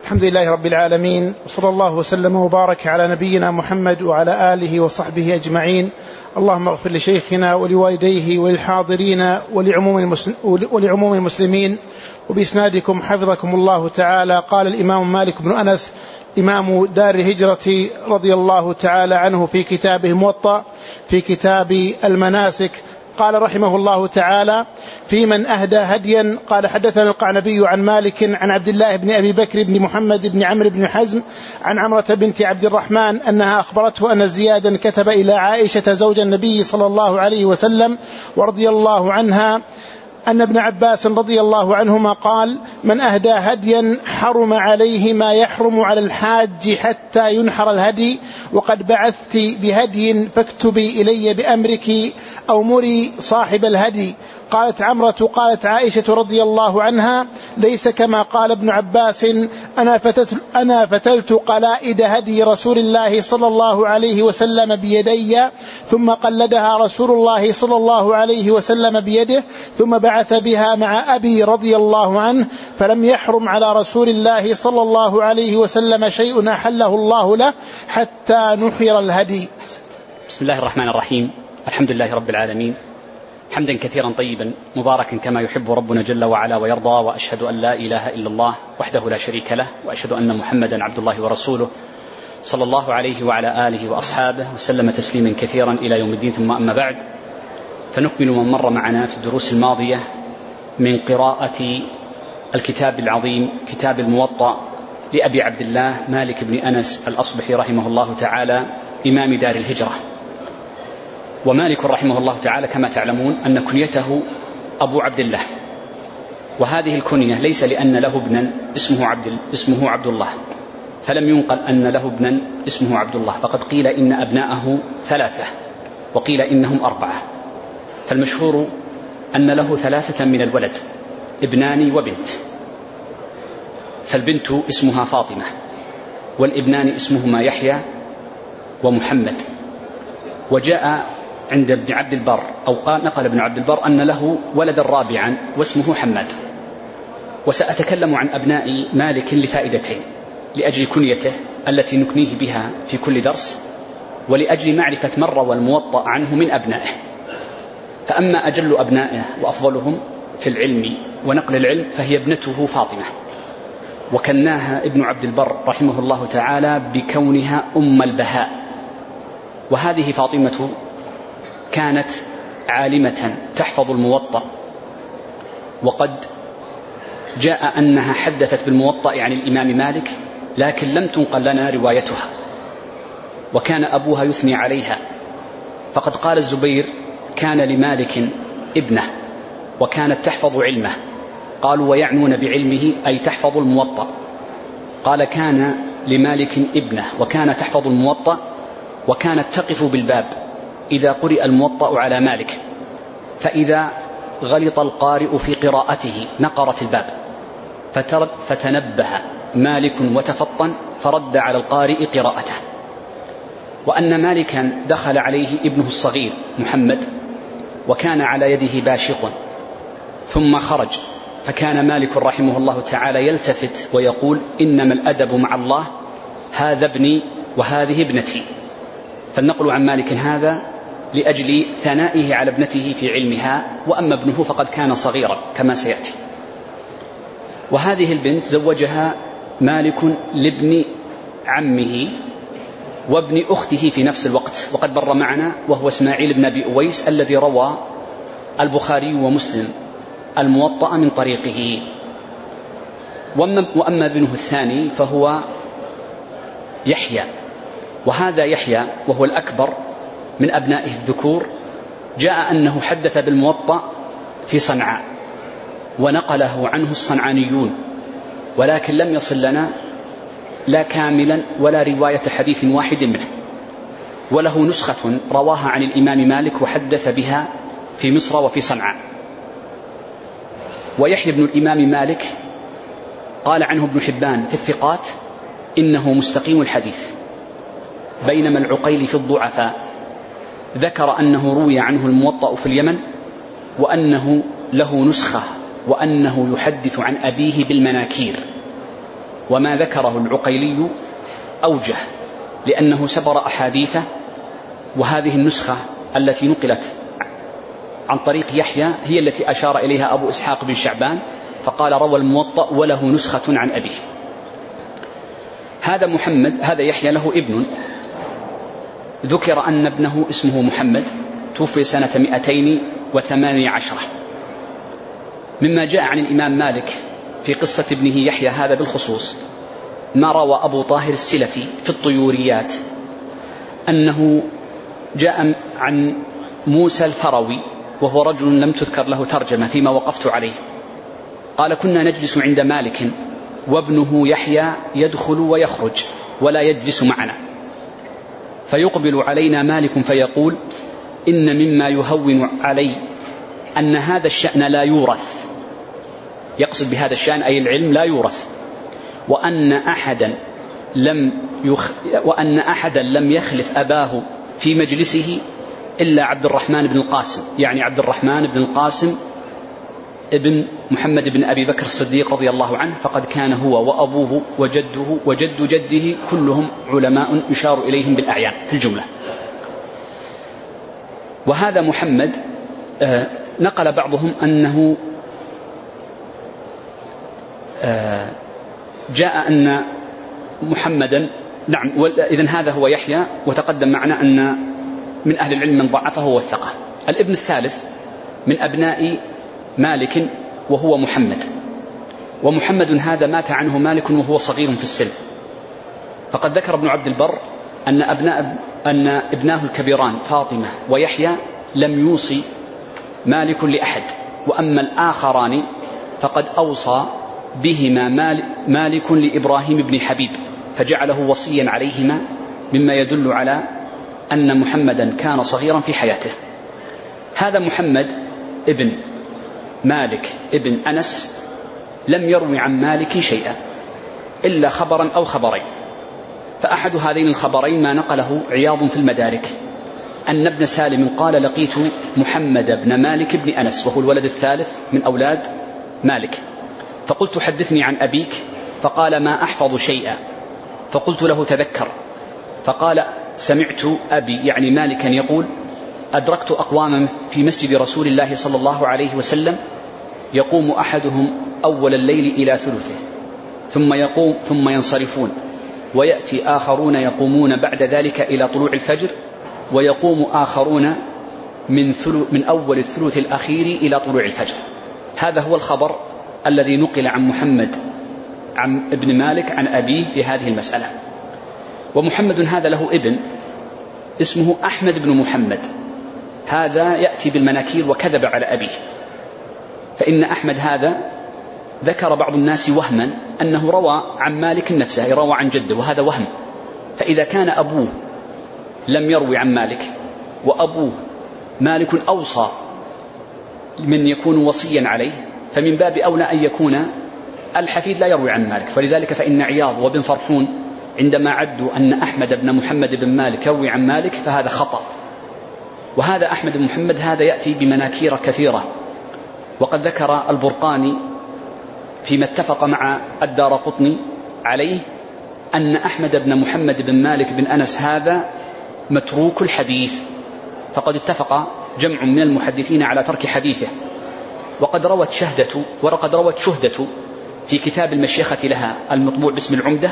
الحمد لله رب العالمين، وصلى الله وسلم وبارك على نبينا محمد وعلى آله وصحبه أجمعين. اللهم اغفر لشيخنا ولوالديه وللحاضرين ولعموم المسلمين. وبإسنادكم حفظكم الله تعالى. قال الإمام مالك بن أنس إمام دار الهجرة رضي الله تعالى عنه في كتابه الموطأ في كتاب المناسك، قال رحمه الله تعالى: في من أهدى هديا. قال حدثنا القعنبي عن مالك عن عبد الله بن أبي بكر بن محمد بن عمرو بن حزم عن عمرة بنت عبد الرحمن أنها أخبرته أن زيادا كتب إلى عائشة زوج النبي صلى الله عليه وسلم ورضي الله عنها أن ابن عباس رضي الله عنهما قال: من أهدى هديا حرم عليه ما يحرم على الحاج حتى ينحر الهدي، وقد بعثت بهدي فاكتبي إلي بأمرك أو مري صاحب الهدي. قالت عمرة: قالت عائشة رضي الله عنها: ليس كما قال ابن عباس، أنا فتلت قلائد هدي رسول الله صلى الله عليه وسلم بيدي، ثم قلدها رسول الله صلى الله عليه وسلم بيده، ثم بعث بها مع أبي رضي الله عنه، فلم يحرم على رسول الله صلى الله عليه وسلم شيء أحله الله له حتى نحر الهدي. بسم الله الرحمن الرحيم. الحمد لله رب العالمين، حمدا كثيرا طيبا مباركا كما يحب ربنا جل وعلا ويرضى، وأشهد أن لا إله إلا الله وحده لا شريك له، وأشهد أن محمدا عبد الله ورسوله صلى الله عليه وعلى آله وأصحابه وسلم تسليما كثيرا إلى يوم الدين. ثم أما بعد، فنكمل من مر معنا في الدروس الماضية من قراءة الكتاب العظيم كتاب الموطأ لأبي عبد الله مالك بن أنس الأصبحي رحمه الله تعالى إمام دار الهجرة. ومالك رحمه الله تعالى كما تعلمون أن كنيته أبو عبد الله، وهذه الكنية ليس لأن له ابنا اسمه عبد الله، فلم ينقل أن له ابنا اسمه عبد الله، فقد قيل إن أبناءه 3 وقيل إنهم 4، فالمشهور أن له 3 من الولد، ابنان وبنت، فالبنت اسمها فاطمة، والابنان اسمهما يحيى ومحمد. وجاء عند ابن عبد البر أو نقل ابن عبد البر أن له ولدا رابعا واسمه حماد. وسأتكلم عن أبناء مالك لفائدتين: لأجل كنيته التي نكنيه بها في كل درس، ولأجل معرفة من روى الموطأ عنه من أبنائه. فأما أجل أبنائه وأفضلهم في العلم ونقل العلم فهي ابنته فاطمة، وكناها ابن عبد البر رحمه الله تعالى بكونها أم البهاء. وهذه فاطمة كانت عالمة تحفظ الموطأ، وقد جاء أنها حدثت بالموطأ عن الإمام مالك، لكن لم تنقل لنا روايتها، وكان أبوها يثني عليها. فقد قال الزبير: كان لمالك ابنة وكانت تحفظ علمه. قالوا: ويعنون بعلمه أي تحفظ الموطأ. قال: كان لمالك ابنة وكانت تحفظ الموطأ، وكانت تقف بالباب إذا قرئ الموطأ على مالك، فإذا غلط القارئ في قراءته نقرت الباب، فتنبه مالك وتفطن فرد على القارئ قراءته. وأن مالكا دخل عليه ابنه الصغير محمد، وكان على يده باشق، ثم خرج، فكان مالك رحمه الله تعالى يلتفت ويقول: إنما الأدب مع الله، هذا ابني وهذه ابنتي. فالنقل عن مالك هذا لأجل ثنائه على ابنته في علمها، وأما ابنه فقد كان صغيرا كما سيأتي. وهذه البنت زوجها مالك لابن عمه وابن أخته في نفس الوقت، وقد مر معنا، وهو إسماعيل بن أبي أويس الذي روى البخاري ومسلم الموطأ من طريقه. وأما ابنه الثاني فهو يحيى، وهذا يحيى وهو الأكبر من أبنائه الذكور، جاء أنه حدث بالموطأ في صنعاء، ونقله عنه الصنعانيون، ولكن لم يصل لنا لا كاملا ولا رواية حديث واحد منه، وله نسخة رواها عن الإمام مالك وحدث بها في مصر وفي صنعاء. ويحيى بن الإمام مالك قال عنه ابن حبان في الثقات: إنه مستقيم الحديث، بينما العقيل في الضعفاء ذكر أنه روي عنه الموطأ في اليمن، وأنه له نسخة، وأنه يحدث عن أبيه بالمناكير. وما ذكره العقيلي أوجه، لأنه سبر أحاديثه، وهذه النسخة التي نقلت عن طريق يحيى هي التي أشار إليها أبو إسحاق بن شعبان، فقال روى الموطأ وله نسخة عن أبيه. هذا محمد، هذا يحيى له ابن، ذكر أن ابنه اسمه محمد، توفي سنة 218. مما جاء عن الإمام مالك في قصة ابنه يحيى هذا بالخصوص ما روى أبو طاهر السلفي في الطيوريات أنه جاء عن موسى الفروي، وهو رجل لم تذكر له ترجمة فيما وقفت عليه، قال كنا نجلس عند مالك وابنه يحيى يدخل ويخرج ولا يجلس معنا، فيقبل علينا مالك فيقول إن مما يهون علي أن هذا الشأن لا يورث، يقصد بهذا الشأن أي العلم لا يورث، وأن أحدا لم يخلف أباه في مجلسه إلا عبد الرحمن بن القاسم، يعني عبد الرحمن بن القاسم ابن محمد بن أبي بكر الصديق رضي الله عنه، فقد كان هو وأبوه وجده وجد جده كلهم علماء يشار إليهم بالأعيان في الجملة. وهذا محمد نقل بعضهم أنه جاء أن محمدا، نعم، إذن هذا هو يحيى، وتقدم معنا أن من أهل العلم من ضعفه والثقة. الابن الثالث من أبناء مالك وهو محمد، ومحمد هذا مات عنه مالك وهو صغير في السن، فقد ذكر ابن عبد البر أن ابناه الكبيران فاطمة ويحيى لم يوصي مالك لأحد، وأما الآخران فقد أوصى بهما مالك لإبراهيم بن حبيب فجعله وصيا عليهما، مما يدل على أن محمدا كان صغيرا في حياته. هذا محمد ابن مالك ابن أنس لم يروي عن مالك شيئا إلا خبرا أو خبرين، فأحد هذين الخبرين ما نقله عياض في المدارك أن ابن سالم قال لقيت محمد بن مالك بن أنس، وهو الولد الثالث من أولاد مالك، فقلت حدثني عن أبيك، فقال ما أحفظ شيئا، فقلت له تذكر، فقال سمعت أبي يعني مالكا يقول أدركت أقواما في مسجد رسول الله صلى الله عليه وسلم يقوم أحدهم أول الليل إلى ثلثه ثم ينصرفون، ويأتي آخرون يقومون بعد ذلك إلى طلوع الفجر، ويقوم آخرون من أول الثلث الأخير إلى طلوع الفجر. هذا هو الخبر الذي نقل عن محمد عن ابن مالك عن أبيه في هذه المسألة. ومحمد هذا له ابن اسمه أحمد بن محمد، هذا يأتي بالمناكير وكذب على أبيه، فإن أحمد هذا ذكر بعض الناس وهما أنه روى عن مالك نفسه، روى عن جده، وهذا وهم. فإذا كان أبوه لم يروي عن مالك وأبوه مالك أوصى من يكون وصيا عليه، فمن باب أولى أن يكون الحفيد لا يروي عن مالك. فلذلك فإن عياض وابن فرحون عندما عدوا أن أحمد بن محمد بن مالك يروي عن مالك فهذا خطأ. وهذا أحمد بن محمد هذا يأتي بمناكير كثيرة، وقد ذكر البرقاني فيما اتفق مع الدارقطني عليه أن أحمد بن محمد بن مالك بن أنس هذا متروك الحديث، فقد اتفق جمع من المحدثين على ترك حديثه. وقد روت شهدة في كتاب المشيخة لها المطبوع باسم العمدة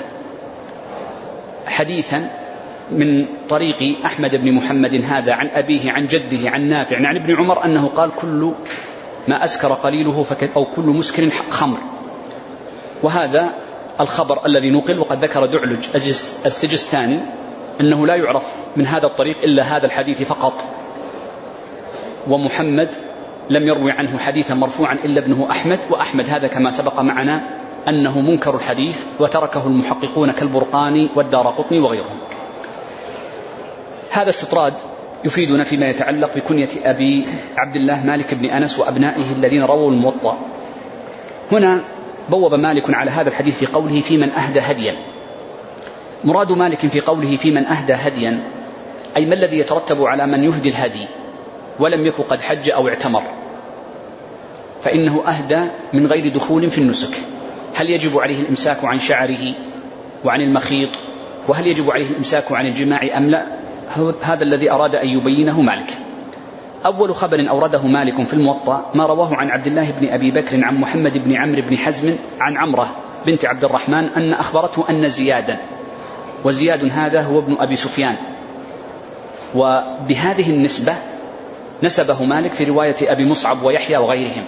حديثا من طريق أحمد بن محمد هذا عن أبيه عن جده عن نافع عن ابن عمر أنه قال كل ما أسكر قليله أو كل مسكر خمر. وهذا الخبر الذي نقل. وقد ذكر دعلج السجستاني أنه لا يعرف من هذا الطريق إلا هذا الحديث فقط، ومحمد لم يروي عنه حديثا مرفوعا إلا ابنه أحمد، وأحمد هذا كما سبق معنا أنه منكر الحديث وتركه المحققون كالبرقاني والدارقطني وغيرهم. هذا استطراد يفيدنا فيما يتعلق بكنية أبي عبد الله مالك بن أنس وأبنائه الذين رووا الموطأ. هنا بوب مالك على هذا الحديث في قوله في من أهدى هديا. مراد مالك في قوله في من أهدى هديا أي ما الذي يترتب على من يهدي الهدي ولم يكن قد حج أو اعتمر، فإنه أهدى من غير دخول في النسك. هل يجب عليه الإمساك عن شعره وعن المخيط، وهل يجب عليه الإمساك عن الجماع أم لا؟ هذا الذي أراد أن يبينه مالك. أول خبر أورده مالك في الموطأ ما رواه عن عبد الله بن أبي بكر عن محمد بن عمرو بن حزم عن عمرة بنت عبد الرحمن أن أخبرته أن زيادا، وزياد هذا هو ابن أبي سفيان، وبهذه النسبة نسبه مالك في رواية أبي مصعب ويحيى وغيرهم.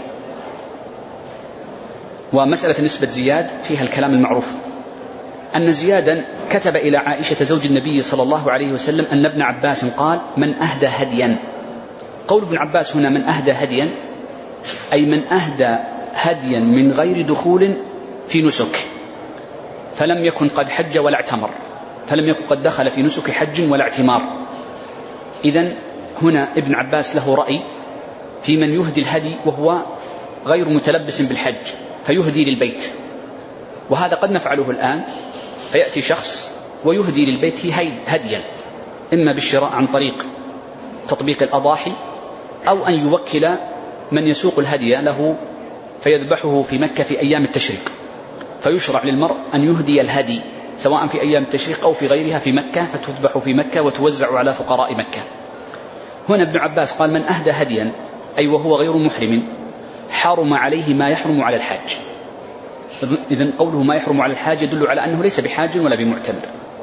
ومسألة نسبة زياد فيها الكلام المعروف، أن زيادا كتب إلى عائشة زوج النبي صلى الله عليه وسلم أن ابن عباس قال من أهدى هديا. قول ابن عباس هنا من أهدى هديا أي من أهدى هديا من غير دخول في نسك، فلم يكن قد حج ولا اعتمر، فلم يكن قد دخل في نسك حج ولا اعتمار. إذن هنا ابن عباس له رأي في من يهدي الهدي وهو غير متلبس بالحج فيهدي للبيت، وهذا قد نفعله الآن، فيأتي شخص ويهدي للبيت هديا إما بالشراء عن طريق تطبيق الأضاحي أو أن يوكل من يسوق الهدي له فيذبحه في مكة في أيام التشريق، فيشرع للمرء أن يهدي الهدي سواء في أيام التشريق أو في غيرها في مكة، فتذبح في مكة وتوزع على فقراء مكة. هنا ابن عباس قال من أهدى هديا أي وهو غير محرم حرم عليه ما يحرم على الحاج. إذن قوله ما يحرم على الحاج يدل على أنه ليس بحاج ولا بمعتمر.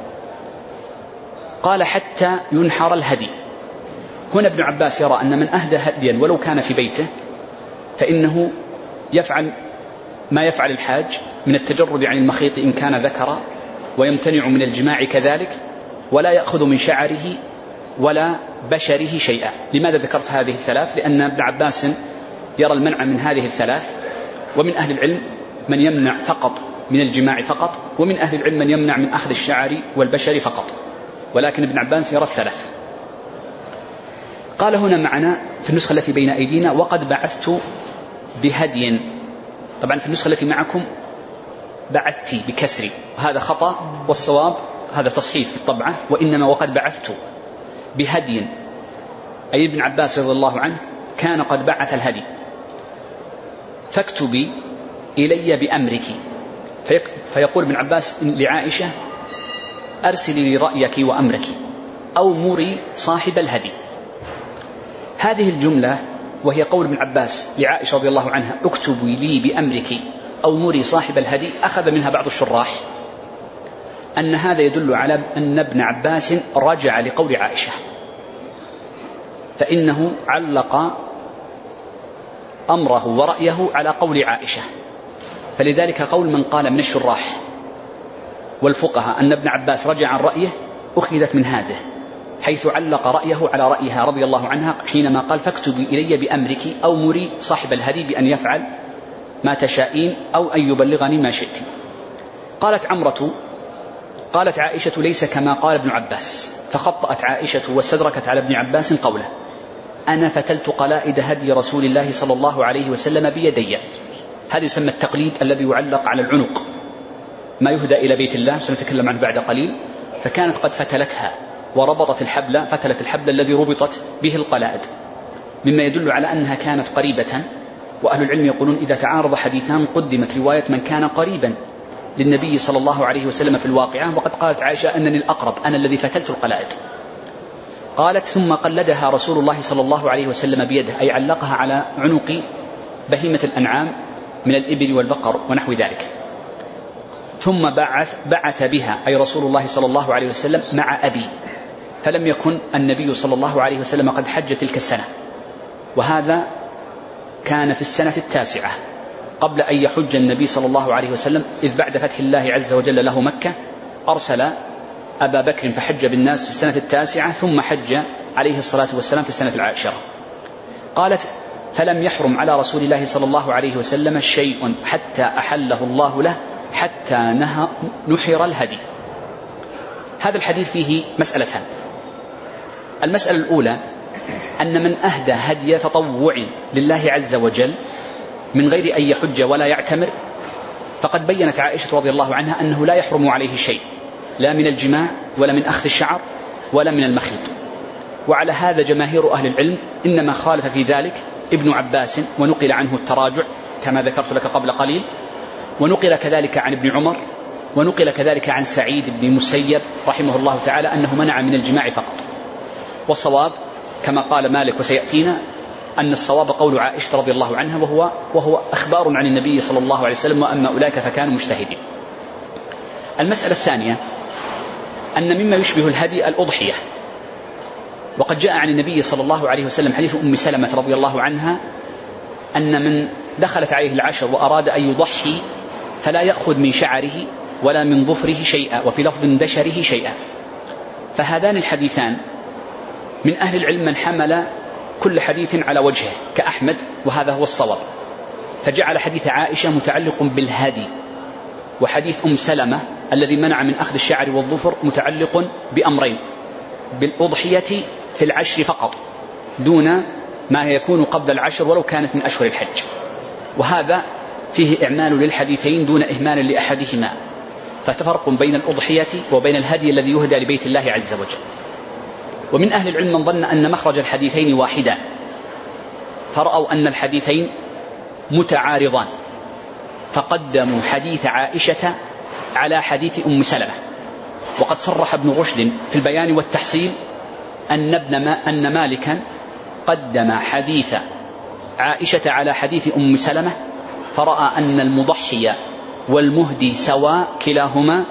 قال حتى ينحر الهدي. هنا ابن عباس يرى أن من أهدى هديا ولو كان في بيته فإنه يفعل ما يفعل الحاج من التجرد عن المخيط إن كان ذكرا، ويمتنع من الجماع كذلك، ولا يأخذ من شعره ولا بشره شيئا. لماذا ذكرت هذه الثلاث؟ لأن ابن عباس يرى المنع من هذه الثلاث، ومن أهل العلم من يمنع فقط من الجماع فقط، ومن أهل العلم من يمنع من أخذ الشعر والبشر فقط، ولكن ابن عباس يرى الثلاث. قال هنا معنا في النسخة التي بين أيدينا وقد بعثت بهدي. طبعا في النسخة التي معكم بعثتي بكسري، وهذا خطأ، والصواب هذا تصحيف في الطبعة، وإنما وقد بعثت بهدي أي ابن عباس رضي الله عنه كان قد بعث الهدي، فاكتبي إلي بأمرك. فيقول ابن عباس لعائشة أرسلي لي رأيك وأمرك أو مري صاحب الهدي. هذه الجملة وهي قول ابن عباس لعائشة رضي الله عنها اكتبي لي بأمرك أو مري صاحب الهدي، أخذ منها بعض الشراح أن هذا يدل على أن ابن عباس رجع لقول عائشة، فإنه علق أمره ورأيه على قول عائشة. فلذلك قول من قال من الشراح والفقهاء أن ابن عباس رجع عن رأيه أخذت من هذا، حيث علق رأيه على رأيها رضي الله عنها حينما قال فاكتبي إلي بأمرك أو مري صاحب الهدي بأن يفعل ما تشائين أو أن يبلغني ما شئت. قالت عمرة قالت عائشة ليس كما قال ابن عباس، فخطأت عائشة واستدركت على ابن عباس قوله أنا فتلت قلائد هدي رسول الله صلى الله عليه وسلم بيدي. هذا يسمى التقليد الذي يعلق على العنق، ما يهدى إلى بيت الله سنتكلم عنه بعد قليل. فكانت قد فتلتها وربطت الحبل، فتلت الحبل الذي ربطت به القلائد، مما يدل على أنها كانت قريبة. وأهل العلم يقولون إذا تعارض حديثان قدمت رواية من كان قريبا للنبي صلى الله عليه وسلم في الواقعة، وقد قالت عائشة أنني الأقرب، أنا الذي فتلت القلائد. قالت ثم قلدها رسول الله صلى الله عليه وسلم بيده، أي علقها على عنق بهيمة الأنعام من الإبل والبقر ونحو ذلك. ثم بعث بها أي رسول الله صلى الله عليه وسلم مع أبي، فلم يكن النبي صلى الله عليه وسلم قد حج تلك السنة، وهذا كان في السنة 9 قبل أن يحج النبي صلى الله عليه وسلم، إذ بعد فتح الله عز وجل له مكة أرسل أبا بكر فحج بالناس في السنة 9 ثم حج عليه الصلاة والسلام في السنة 10. قالت فلم يحرم على رسول الله صلى الله عليه وسلم شيء حتى أحله الله له حتى نحر الهدي. هذا الحديث فيه مسألتان. المسألة الأولى أن من أهدى هدي تطوع لله عز وجل من غير أن يحج ولا يعتمر، فقد بينت عائشة رضي الله عنها أنه لا يحرم عليه شيء، لا من الجماع ولا من أخذ الشعر ولا من المخيط. وعلى هذا جماهير أهل العلم، إنما خالف في ذلك ابن عباس ونقل عنه التراجع كما ذكرت لك قبل قليل، ونقل كذلك عن ابن عمر، ونقل كذلك عن سعيد بن المسيب رحمه الله تعالى أنه منع من الجماع فقط. والصواب كما قال مالك وسيأتينا أن الصواب قول عائشة رضي الله عنها، وهو أخبار عن النبي صلى الله عليه وسلم، وأما أولئك فكانوا مجتهدين. المسألة الثانية أن مما يشبه الهدي الأضحية، وقد جاء عن النبي صلى الله عليه وسلم حديث أم سلمة رضي الله عنها أن من دخلت عليه العشر وأراد أن يضحي فلا يأخذ من شعره ولا من ظفره شيئا، وفي لفظ دشره شيئا. فهذان الحديثان من أهل العلم من حمل كل حديث على وجهه كأحمد، وهذا هو الصواب، فجعل حديث عائشة متعلق بالهدي، وحديث أم سلمة الذي منع من أخذ الشعر والظفر متعلق بأمرين: بالأضحية في العشر فقط دون ما يكون قبل العشر ولو كانت من أشهر الحج. وهذا فيه إعمال للحديثين دون إهمال لأحدهما، فتفرق بين الأضحية وبين الهدي الذي يهدى لبيت الله عز وجل. ومن أهل العلم من ظن أن مخرج الحديثين واحدا، فرأوا أن الحديثين متعارضان، فقدموا حديث عائشة على حديث أم سلمة. وقد صرح ابن رشد في البيان والتحصيل أن مالكا قدم حديث عائشة على حديث أم سلمة، فرأى أن المضحي والمهدي سواء كلاهما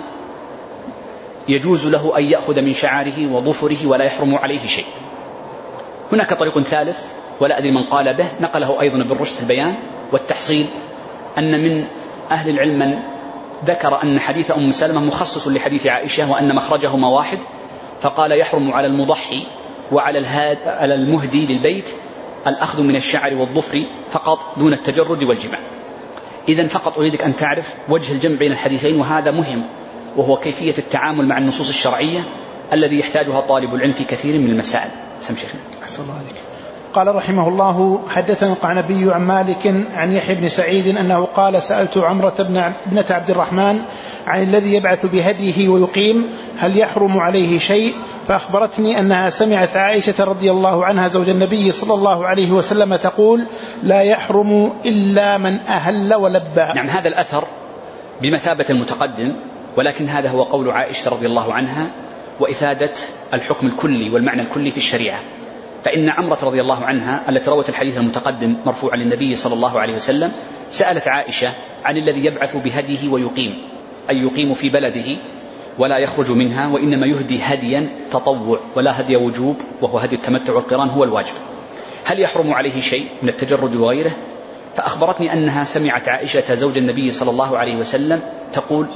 يجوز له أن يأخذ من شعاره وظفره ولا يحرم عليه شيء. هناك طريق ثالث ولا أدري من قال به، نقله أيضا ابن رشد في البيان والتحصيل، أن من أهل العلم من ذكر أن حديث أم سلمة مخصص لحديث عائشة وأن مخرجهما واحد، فقال يحرم على المضحي وعلى المهدي للبيت الأخذ من الشعر والظفر فقط دون التجرد والجماع. إذن فقط أريدك أن تعرف وجه الجمع بين الحديثين، وهذا مهم، وهو كيفية التعامل مع النصوص الشرعية الذي يحتاجها طالب العلم في كثير من المسائل. سم شيخنا. أحسن الله عليك. قال رحمه الله: حدثنا القعنبي عن مالك عن يحيى بن سعيد أنه قال: سألت عمرة ابنة عبد الرحمن عن الذي يبعث بهديه ويقيم هل يحرم عليه شيء، فأخبرتني أنها سمعت عائشة رضي الله عنها زوج النبي صلى الله عليه وسلم تقول: لا يحرم إلا من أهل ولبى. نعم، هذا الأثر بمثابة المتقدم، ولكن هذا هو قول عائشة رضي الله عنها وإفادة الحكم الكلي والمعنى الكلي في الشريعة. فإن عمرة رضي الله عنها التي روت الحديث المتقدم مرفوعا للنبي صلى الله عليه وسلم سألت عائشة عن الذي يبعث بهديه ويقيم، أي يقيم في بلده ولا يخرج منها، وإنما يهدي هديا تطوع ولا هدي وجوب، وهو هدي التمتع والقران هو الواجب. هل يحرم عليه شيء من التجرد وغيره؟ فأخبرتني أنها سمعت عائشة زوج النبي صلى الله عليه وسلم تقول: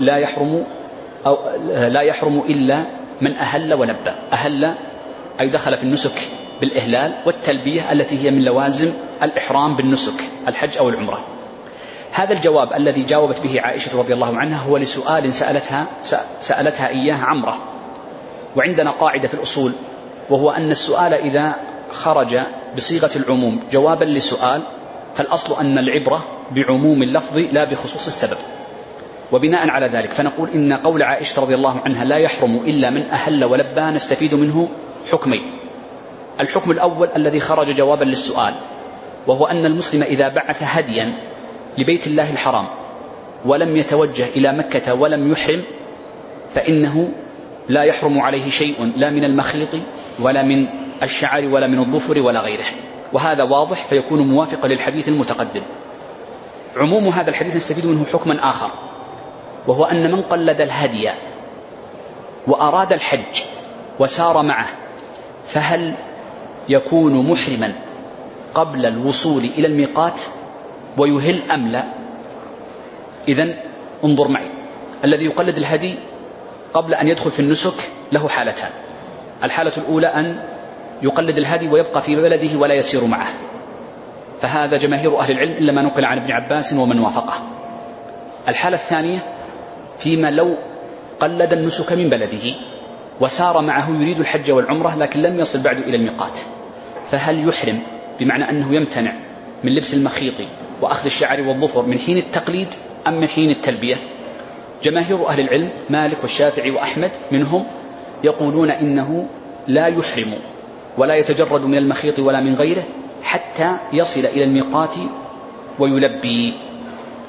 لا يحرم إلا من أهل ولبى. أهل أي دخل في النسك بالإهلال والتلبية التي هي من لوازم الإحرام بالنسك الحج أو العمرة. هذا الجواب الذي جاوبت به عائشة رضي الله عنها هو لسؤال سألتها إياه عمرة. وعندنا قاعدة في الأصول، وهو أن السؤال إذا خرج بصيغة العموم جوابا لسؤال فالأصل أن العبرة بعموم اللفظ لا بخصوص السبب. وبناء على ذلك فنقول إن قول عائشة رضي الله عنها لا يحرم إلا من أهل ولبى نستفيد منه حكمين. الحكم الأول الذي خرج جوابا للسؤال، وهو أن المسلم إذا بعث هديا لبيت الله الحرام ولم يتوجه إلى مكة ولم يحرم فإنه لا يحرم عليه شيء لا من المخيط ولا من الشعر ولا من الظفر ولا غيره، وهذا واضح فيكون موافقا للحديث المتقدم. عموم هذا الحديث نستفيد منه حكما آخر، وهو أن من قلد الهدي وأراد الحج وسار معه فهل يكون محرما قبل الوصول إلى الميقات ويهل أم لا؟ إذن انظر معي، الذي يقلد الهدي قبل أن يدخل في النسك له حالتان. الحالة الأولى أن يقلد الهدي ويبقى في بلده ولا يسير معه، فهذا جماهير أهل العلم إلا ما نقل عن ابن عباس ومن وافقه. الحالة الثانية فيما لو قلد النسك من بلده وسار معه يريد الحج والعمرة لكن لم يصل بعد إلى الميقات، فهل يحرم بمعنى أنه يمتنع من لبس المخيط وأخذ الشعر والظفر من حين التقليد أم من حين التلبية؟ جماهير أهل العلم مالك والشافعي وأحمد منهم يقولون إنه لا يحرم ولا يتجرد من المخيط ولا من غيره حتى يصل إلى الميقات ويلبي.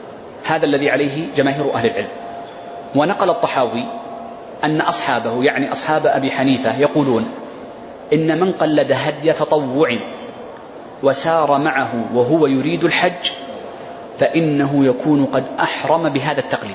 هذا الذي عليه جماهير أهل العلم. ونقل الطحاوي أن أصحابه يعني أصحاب أبي حنيفة يقولون إن من قلد هدي تطوع وسار معه وهو يريد الحج فإنه يكون قد أحرم بهذا التقليد.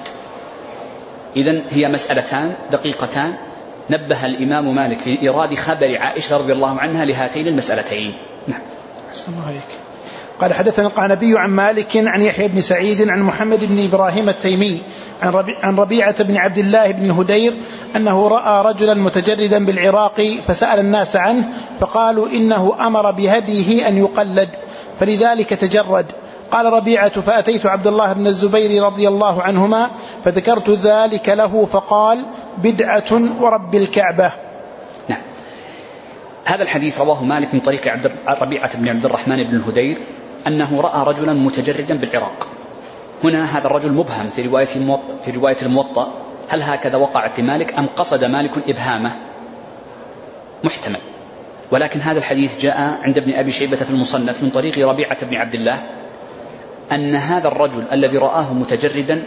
إذن هي مسألتان دقيقتان نبه الإمام مالك في إيراد خبر عائشة رضي الله عنها لهاتين المسألتين. نعم. أحسن الله عليك. قال حدثنا القعنبي عن مالك عن يحيى بن سعيد عن محمد بن إبراهيم التيمي عن ربيعة بن عبد الله بن هدير أنه رأى رجلا متجردا بالعراق فسأل الناس عنه فقالوا إنه أمر بهديه أن يقلد فلذلك تجرد. قال ربيعة فأتيت عبد الله بن الزبير رضي الله عنهما فذكرت ذلك له فقال بدعة ورب الكعبة. نعم. هذا الحديث رواه مالك من طريق ربيعة بن عبد الرحمن بن الهدير أنه رأى رجلا متجردا بالعراق. هنا هذا الرجل مبهم في رواية الموطأ، هل هكذا وقعت لمالك أم قصد مالك إبهامه؟ محتمل. ولكن هذا الحديث جاء عند ابن أبي شيبة في المصنف من طريق ربيعة بن عبد الله أن هذا الرجل الذي رآه متجردا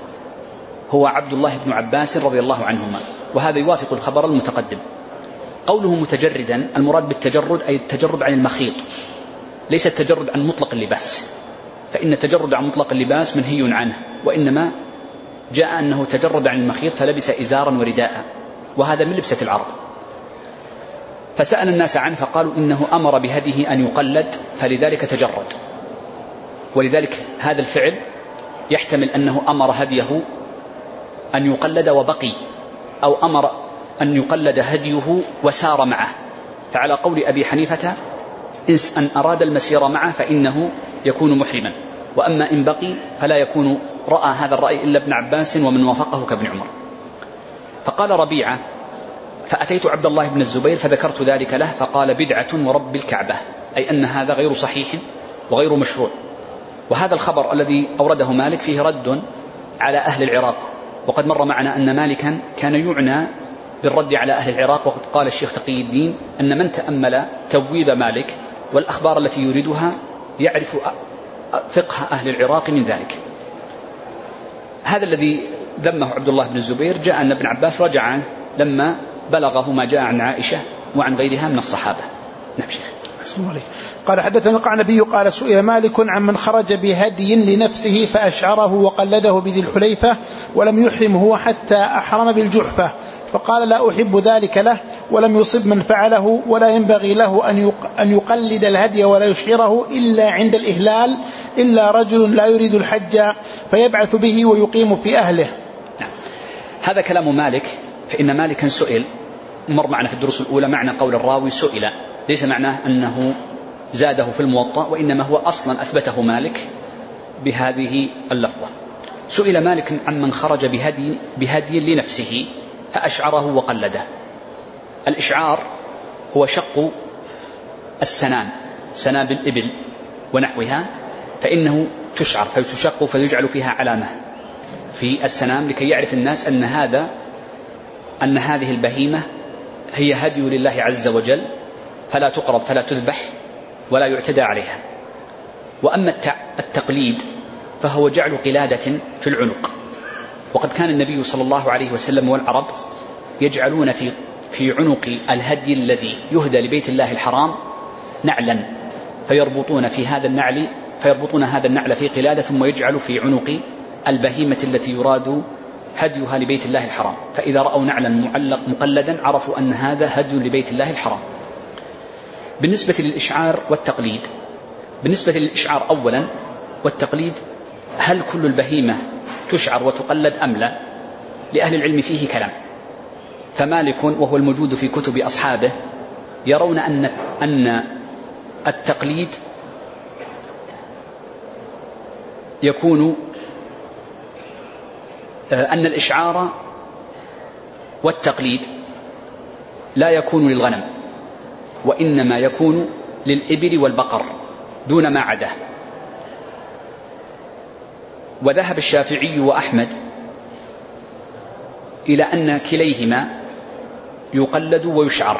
هو عبد الله بن عباس رضي الله عنهما، وهذا يوافق الخبر المتقدم. قوله متجردا المراد بالتجرد أي التجرد عن المخيط، ليس التجرد عن مطلق اللباس، فإن التجرد عن مطلق اللباس منهي عنه، وإنما جاء أنه تجرد عن المخيط فلبس إزارا ورداء، وهذا من لبسة العرب. فسأل الناس عنه فقالوا إنه أمر بهديه أن يقلد فلذلك تجرد. ولذلك هذا الفعل يحتمل أنه أمر هديه أن يقلد وبقي، أو أمر أن يقلد هديه وسار معه. فعلى قول أبي حنيفة أن أراد المسير معه فإنه يكون محرما، وأما إن بقي فلا يكون رأى هذا الرأي إلا ابن عباس ومن وافقه كابن عمر. فقال ربيعة فأتيت عبد الله بن الزبير فذكرت ذلك له فقال بدعة ورب الكعبة، أي أن هذا غير صحيح وغير مشروع. وهذا الخبر الذي أورده مالك فيه رد على أهل العراق، وقد مر معنا أن مالكا كان يعنى بالرد على أهل العراق، وقد قال الشيخ تقي الدين أن من تأمل تبويب مالك والأخبار التي يريدها يعرف فقه أهل العراق من ذلك. هذا الذي ذمه عبد الله بن الزبير جاء أن ابن عباس رجع عنه لما بلغه ما جاء عن عائشة وعن غيرها من الصحابة. نعم شيخ. قال حدثنا القعنبي قال سئل مالك عن من خرج بهدي لنفسه فأشعره وقلده بذي الحليفة ولم يحرم هو حتى أحرم بالجحفة، فقال لا أحب ذلك له ولم يصب من فعله، ولا ينبغي له أن يقلد الهدي ولا يشعره إلا عند الإهلال إلا رجل لا يريد الحج فيبعث به ويقيم في أهله. هذا كلام مالك. فإن مالكا سئل، مر معنا في الدروس الأولى معنى قول الراوي سئل، ليس معناه أنه زاده في الموطأ، وإنما هو أصلا أثبته مالك بهذه اللفظة. سئل مالك عن من خرج بهدي لنفسه فأشعره وقلده. الإشعار هو شق السنام، سنام الإبل ونحوها، فإنه تشعر فتشق فيجعل فيها علامة في السنام لكي يعرف الناس أن هذه البهيمة هي هدي لله عز وجل، فلا تقرب فلا تذبح ولا يعتدى عليها. وأما التقليد فهو جعل قلادة في العنق، وقد كان النبي صلى الله عليه وسلم والعرب يجعلون في عنق الهدي الذي يهدى لبيت الله الحرام نعلا، فيربطون هذا النعل في قلادة ثم يجعل في عنق البهيمة التي يراد هديها لبيت الله الحرام، فإذا رأوا نعلا معلق مقلدا عرفوا أن هذا هدي لبيت الله الحرام. بالنسبة للإشعار والتقليد، بالنسبة للإشعار أولا والتقليد، هل كل البهيمة تشعر وتقلد أم لا؟ لأهل العلم فيه كلام. فمالك وهو الموجود في كتب أصحابه يرون أن التقليد يكون أن الإشعار والتقليد لا يكون للغنم، وإنما يكون للإبل والبقر دون ما عداه. وذهب الشافعي وأحمد إلى أن كليهما يقلد ويشعر.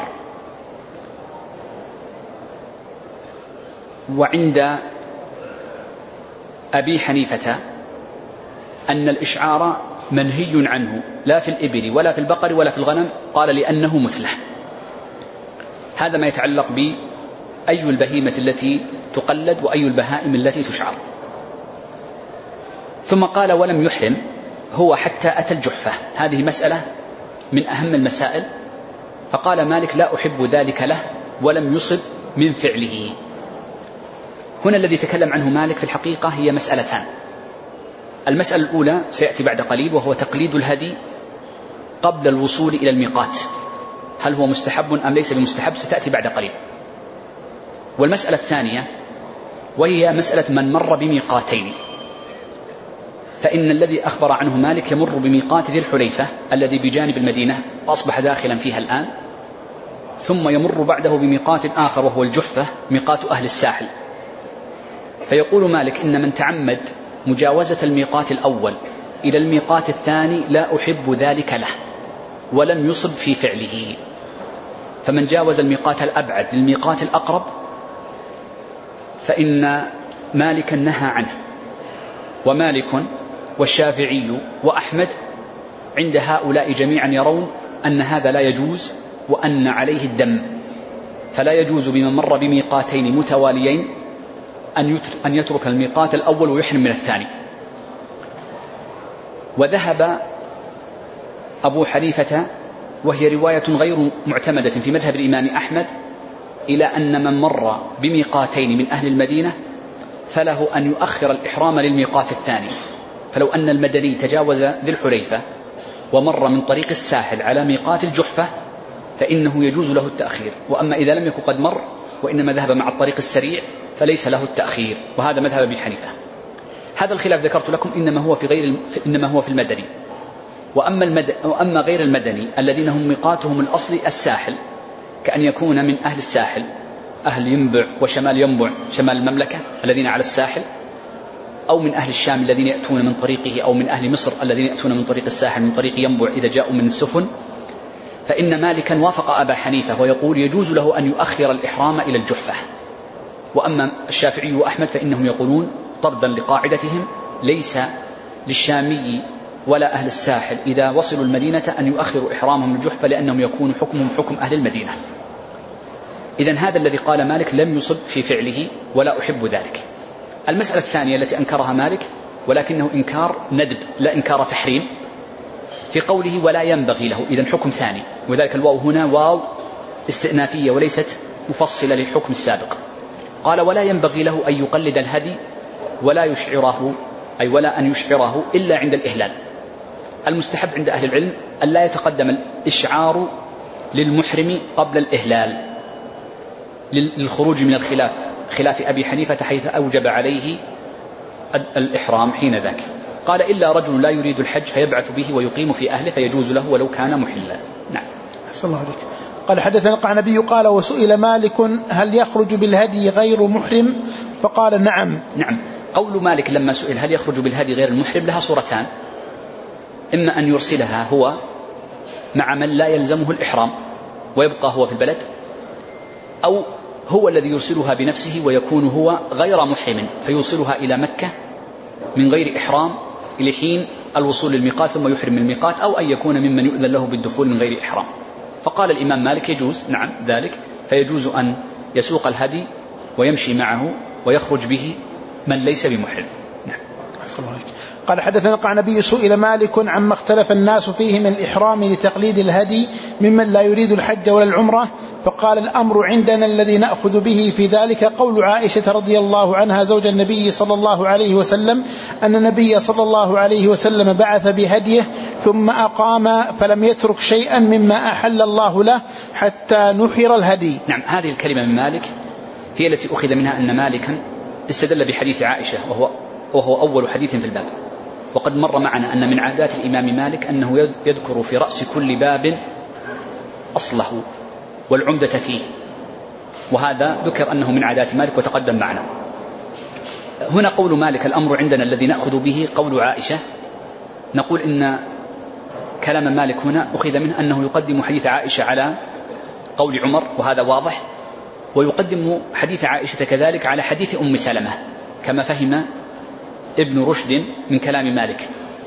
وعند أبي حنيفة أن الإشعار منهي عنه لا في الإبل ولا في البقر ولا في الغنم، قال لأنه مثله. هذا ما يتعلق بأي البهيمة التي تقلد وأي البهائم التي تشعر. ثم قال ولم يحرم هو حتى أتى الجحفة. هذه مسألة من أهم المسائل. فقال مالك لا أحب ذلك له ولم يصب من فعله. هنا الذي تكلم عنه مالك في الحقيقة هي مسألتان. المسألة الأولى سيأتي بعد قليل، وهو تقليد الهدي قبل الوصول إلى الميقات، هل هو مستحب أم ليس بمستحب، ستأتي بعد قليل. والمسألة الثانية وهي مسألة من مر بميقاتين، فإن الذي أخبر عنه مالك يمر بميقات ذي الحليفة الذي بجانب المدينة أصبح داخلا فيها الآن، ثم يمر بعده بميقات آخر وهو الجحفة ميقات أهل الساحل. فيقول مالك إن من تعمد مجاوزة الميقات الأول إلى الميقات الثاني لا أحب ذلك له ولم يصب في فعله. فمن جاوز الميقات الأبعد للميقات الأقرب فإن مالكا نهى عنه، ومالك والشافعي وأحمد عند هؤلاء جميعا يرون أن هذا لا يجوز وأن عليه الدم، فلا يجوز بمن مر بميقاتين متواليين أن يترك الميقات الأول ويحرم من الثاني. وذهب أبو حنيفة، وهي رواية غير معتمدة في مذهب الإمام أحمد، إلى أن من مر بميقاتين من أهل المدينة فله أن يؤخر الإحرام للميقات الثاني. فلو أن المدني تجاوز ذي الحليفة ومر من طريق الساحل على ميقات الجحفة فإنه يجوز له التأخير، وأما إذا لم يكن قد مر وإنما ذهب مع الطريق السريع فليس له التأخير، وهذا مذهب أبي حنيفة. هذا الخلاف ذكرت لكم إنما هو في المدني. وأما غير المدني الذين هم ميقاتهم الأصلي الساحل، كأن يكون من أهل الساحل أهل ينبع وشمال ينبع شمال المملكة الذين على الساحل، أو من أهل الشام الذين يأتون من طريقه، أو من أهل مصر الذين يأتون من طريق الساحل من طريق ينبع إذا جاءوا من السفن، فإن مالكا وافق أبا حنيفة ويقول يجوز له أن يؤخر الإحرام إلى الجحفة. وأما الشافعي وأحمد فإنهم يقولون طردا لقاعدتهم ليس للشامي ولا أهل الساحل إذا وصلوا المدينة أن يؤخروا إحرامهم للجحفة، لأنهم يكون حكمهم حكم أهل المدينة. إذن هذا الذي قال مالك لم يصب في فعله ولا أحب ذلك. المسألة الثانية التي أنكرها مالك، ولكنه إنكار ندب لا إنكار تحريم، في قوله ولا ينبغي له، إذن حكم ثاني، وذلك الواو هنا واو استئنافية وليست مفصلة للحكم السابق. قال ولا ينبغي له أن يقلد الهدي ولا يشعره، أي ولا أن يشعره إلا عند الإهلال. المستحب عند أهل العلم أن لا يتقدم الإشعار للمحرم قبل الإهلال للخروج من خلاف أبي حنيفة حيث أوجب عليه الإحرام حين ذاك. قال إلا رجل لا يريد الحج فيبعث به ويقيم في أهله فيجوز له ولو كان محلا. نعم. أحسن الله عليك. قال حدثنا القعنبي قال وسئل مالك هل يخرج بالهدي غير محرم فقال نعم. نعم. قول مالك لما سئل هل يخرج بالهدي غير المحرم لها صورتان، إما أن يرسلها هو مع من لا يلزمه الإحرام ويبقى هو في البلد، أو هو الذي يرسلها بنفسه ويكون هو غير محرم فيوصلها إلى مكة من غير إحرام إلى حين الوصول للميقات ثم يحرم من الميقات، أو أن يكون ممن يؤذن له بالدخول من غير إحرام. فقال الإمام مالك يجوز نعم ذلك، فيجوز أن يسوق الهدي ويمشي معه ويخرج به من ليس بمحرم. نعم. قال حدثنا القعنبي سئل مالك عما اختلف الناس فيه من الإحرام لتقليد الهدي ممن لا يريد الحج ولا العمرة، فقال الأمر عندنا الذي نأخذ به في ذلك قول عائشة رضي الله عنها زوج النبي صلى الله عليه وسلم أن النبي صلى الله عليه وسلم بعث بهديه ثم أقام فلم يترك شيئا مما أحل الله له حتى نحر الهدي. نعم. هذه الكلمة من مالك هي التي أخذ منها أن مالكا استدل بحديث عائشة وهو أول حديث في الباب. وقد مر معنا أن من عادات الإمام مالك أنه يذكر في رأس كل باب أصله والعمدة فيه، وهذا ذكر أنه من عادات مالك وتقدم معنا. هنا قول مالك الأمر عندنا الذي نأخذ به قول عائشة، نقول إن كلام مالك هنا أخذ منه أنه يقدم حديث عائشة على قول عمر، وهذا واضح، ويقدم حديث عائشة كذلك على حديث أم سلمة كما فهم ابن رشد من كلام مالك.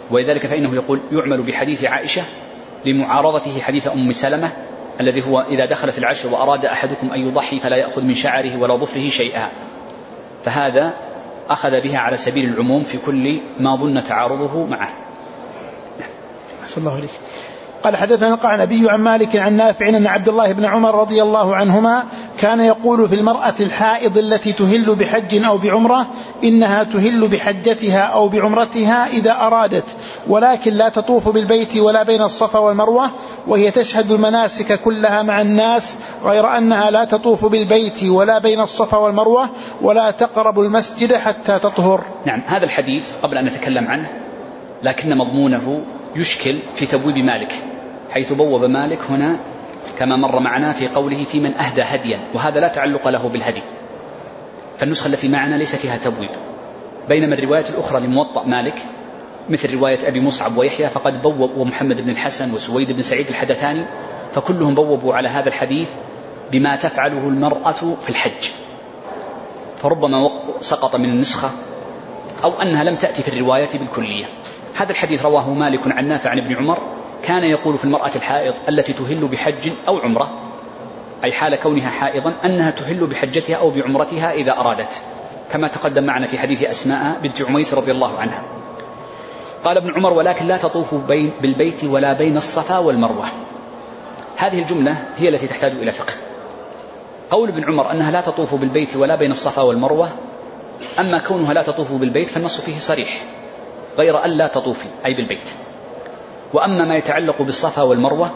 ولذلك فإنه يقول يعمل بحديث عائشة لمعارضته حديث أم سلمة الذي هو إذا دخلت العشر وأراد أحدكم أن يضحي فلا يأخذ من شعره ولا ظفره شيئا، فهذا أخذ بها على سبيل العموم في كل ما ظن تعارضه معه. أحسن الله عليك. قال حدثنا القعنبي عن مالك عن نافع أن عبد الله بن عمر رضي الله عنهما كان يقول في المرأة الحائض التي تهل بحج أو بعمرة إنها تهل بحجتها أو بعمرتها إذا أرادت، ولكن لا تطوف بالبيت ولا بين الصفا والمروة، وهي تشهد المناسك كلها مع الناس، غير أنها لا تطوف بالبيت ولا بين الصفا والمروة ولا تقرب المسجد حتى تطهر. نعم، هذا الحديث قبل أن نتكلم عنه لكن مضمونه يشكل في تبويب مالك، حيث بوب مالك هنا كما مر معنا في قوله في من أهدى هديا، وهذا لا تعلق له بالهدي، فالنسخة التي معنا ليس فيها تبويب، بينما الروايات الأخرى لموطأ مالك مثل رواية أبي مصعب ويحيى فقد بوب، ومحمد بن الحسن وسويد بن سعيد الحدثاني، فكلهم بوبوا على هذا الحديث بما تفعله المرأة في الحج، فربما سقط من النسخة أو أنها لم تأتي في الرواية بالكلية. هذا الحديث رواه مالك عن نافع عن ابن عمر كان يقول في المرأة الحائض التي تهل بحج أو عمرة، أي حال كونها حائضا، أنها تهل بحجتها أو بعمرتها إذا أرادت، كما تقدم معنا في حديث أسماء بنت عميس رضي الله عنها. قال ابن عمر ولكن لا تطوف بالبيت ولا بين الصفا والمروة. هذه الجملة هي التي تحتاج إلى فقه. قول ابن عمر أنها لا تطوف بالبيت ولا بين الصفا والمروة، أما كونها لا تطوف بالبيت فالنص فيه صريح، غير أن لا تطوفي أي بالبيت. وأما ما يتعلق بالصفا والمروة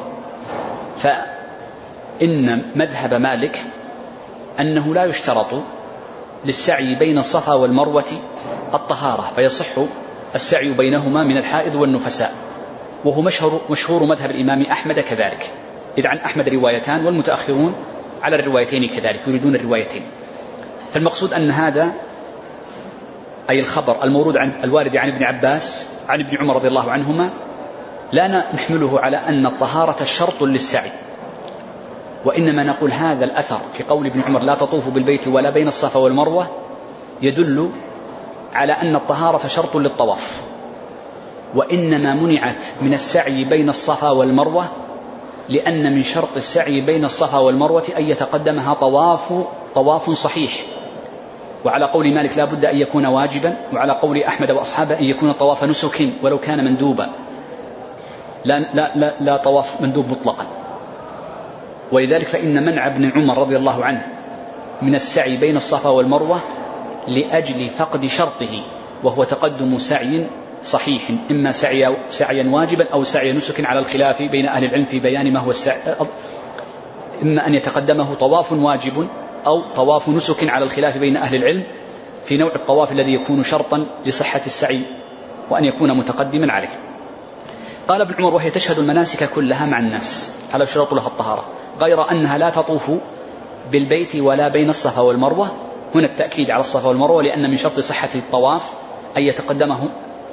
فإن مذهب مالك أنه لا يشترط للسعي بين الصفا والمروة الطهارة، فيصح السعي بينهما من الحائض والنفساء، وهو مشهور مذهب الإمام أحمد كذلك، إذ عن أحمد روايتان والمتأخرون على الروايتين كذلك يريدون الروايتين. فالمقصود أن هذا أي الخبر المورود عن الوارد عن ابن عباس عن ابن عمر رضي الله عنهما لا نحمله على أن الطهارة شرط للسعي، وإنما نقول هذا الأثر في قول ابن عمر لا تطوف بالبيت ولا بين الصفا والمروة يدل على أن الطهارة شرط للطواف، وإنما منعت من السعي بين الصفا والمروة لأن من شرط السعي بين الصفا والمروة أن يتقدمها طواف صحيح، وعلى قول مالك لا بد أن يكون واجبا، وعلى قول أحمد وأصحابه أن يكون طواف نسك ولو كان مندوبا، لا طواف مندوب مطلقا. ولذلك فإن منع ابن عمر رضي الله عنه من السعي بين الصفا والمروة لأجل فقد شرطه، وهو تقدم سعي صحيح، إما سعيا واجبا أو سعي نسك على الخلاف بين أهل العلم في بيان ما هو السعي، إما أن يتقدمه طواف واجب أو طواف نسك على الخلاف بين أهل العلم في نوع الطواف الذي يكون شرطا لصحة السعي وأن يكون متقدما عليه. قال ابن عمر وهي تشهد المناسك كلها مع الناس، هذا شرط لها الطهارة، غير أنها لا تطوف بالبيت ولا بين الصفا والمروة. هنا التأكيد على الصفا والمروة لأن من شرط صحة الطواف أن يتقدمه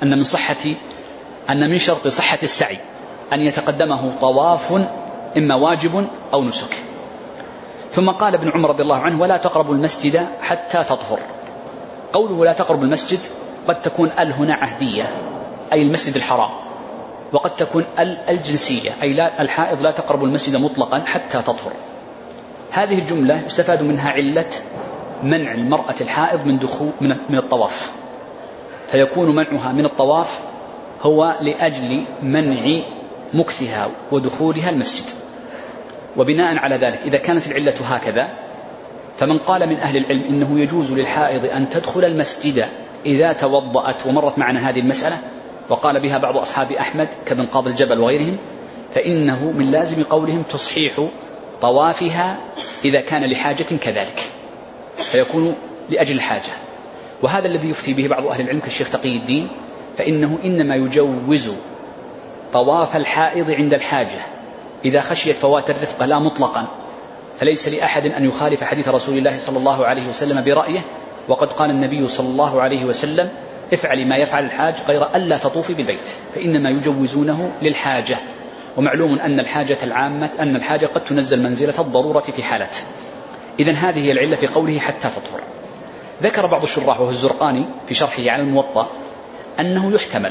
أن من شرط صحة السعي أن يتقدمه طواف إما واجب أو نسك. ثم قال ابن عمر رضي الله عنه ولا تقربوا المسجد حتى تطهر. قوله لا تقربوا المسجد قد تكون هنا عهدية أي المسجد الحرام، وقد تكون الجنسية أي لا الحائض لا تقرب المسجد مطلقا حتى تطهر. هذه الجملة يستفاد منها علة منع المرأة الحائض من الطواف، فيكون منعها من الطواف هو لأجل منع مكثها ودخولها المسجد. وبناء على ذلك إذا كانت العلة هكذا فمن قال من أهل العلم إنه يجوز للحائض أن تدخل المسجد إذا توضأت، ومرت معنا هذه المسألة وقال بها بعض أصحاب أحمد كابن قاضي الجبل وغيرهم، فإنه من لازم قولهم تصحيح طوافها إذا كان لحاجة كذلك، فيكون لأجل الحاجة. وهذا الذي يفتي به بعض أهل العلم كالشيخ تقي الدين، فإنه إنما يجوز طواف الحائض عند الحاجة إذا خشيت فوات الرفقة لا مطلقا، فليس لأحد أن يخالف حديث رسول الله صلى الله عليه وسلم برأيه، وقد قال النبي صلى الله عليه وسلم افعلي ما يفعل الحاج غير ألا تطوفي بالبيت، فإنما يجوزونه للحاجة. ومعلوم أن الحاجة العامة أن الحاجة قد تنزل منزلة الضرورة في حالته. إذن هذه هي العلة في قوله حتى تطهر. ذكر بعض الشراح وهو الزرقاني في شرحه على الموطأ أنه يحتمل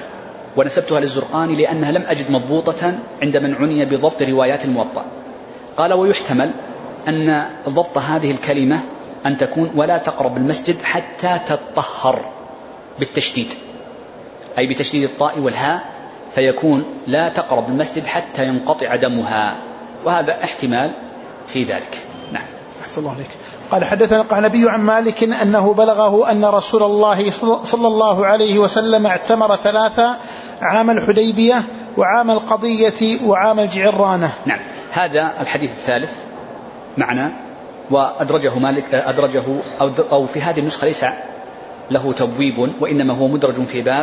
ونسبتها للزرقاني لأنها لم أجد مضبوطة عند من عني بضبط روايات الموطأ. قال ويحتمل أن ضبط هذه الكلمة أن تكون ولا تقرب المسجد حتى تطهر بالتشديد، أي بتشديد الطاء والهاء، فيكون لا تقرب المسجد حتى ينقطع دمها، وهذا احتمال في ذلك. نعم. أحسن الله عليك. قال حدثنا القعنبي عن مالك أنه بلغه أن رسول الله صلى الله عليه وسلم اعتمر 3 عام الحديبية وعام القضية وعام الجعرانة. نعم. هذا الحديث الثالث معنا، وأدرجه مالك أو في هذه النسخة ليس له تبويب، وإنما هو مدرج في باب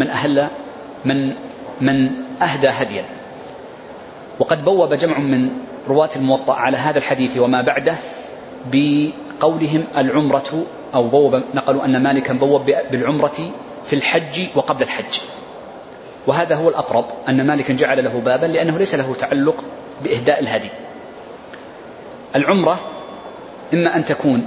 من أهدى هديا. وقد بوب جمع من رواة الموطأ على هذا الحديث وما بعده بقولهم العمرة، أو نقلوا أن مالكا بوب بالعمرة في الحج وقبل الحج، وهذا هو الأقرب، أن مالكا جعل له بابا لأنه ليس له تعلق بإهداء الهدي. العمرة إما أن تكون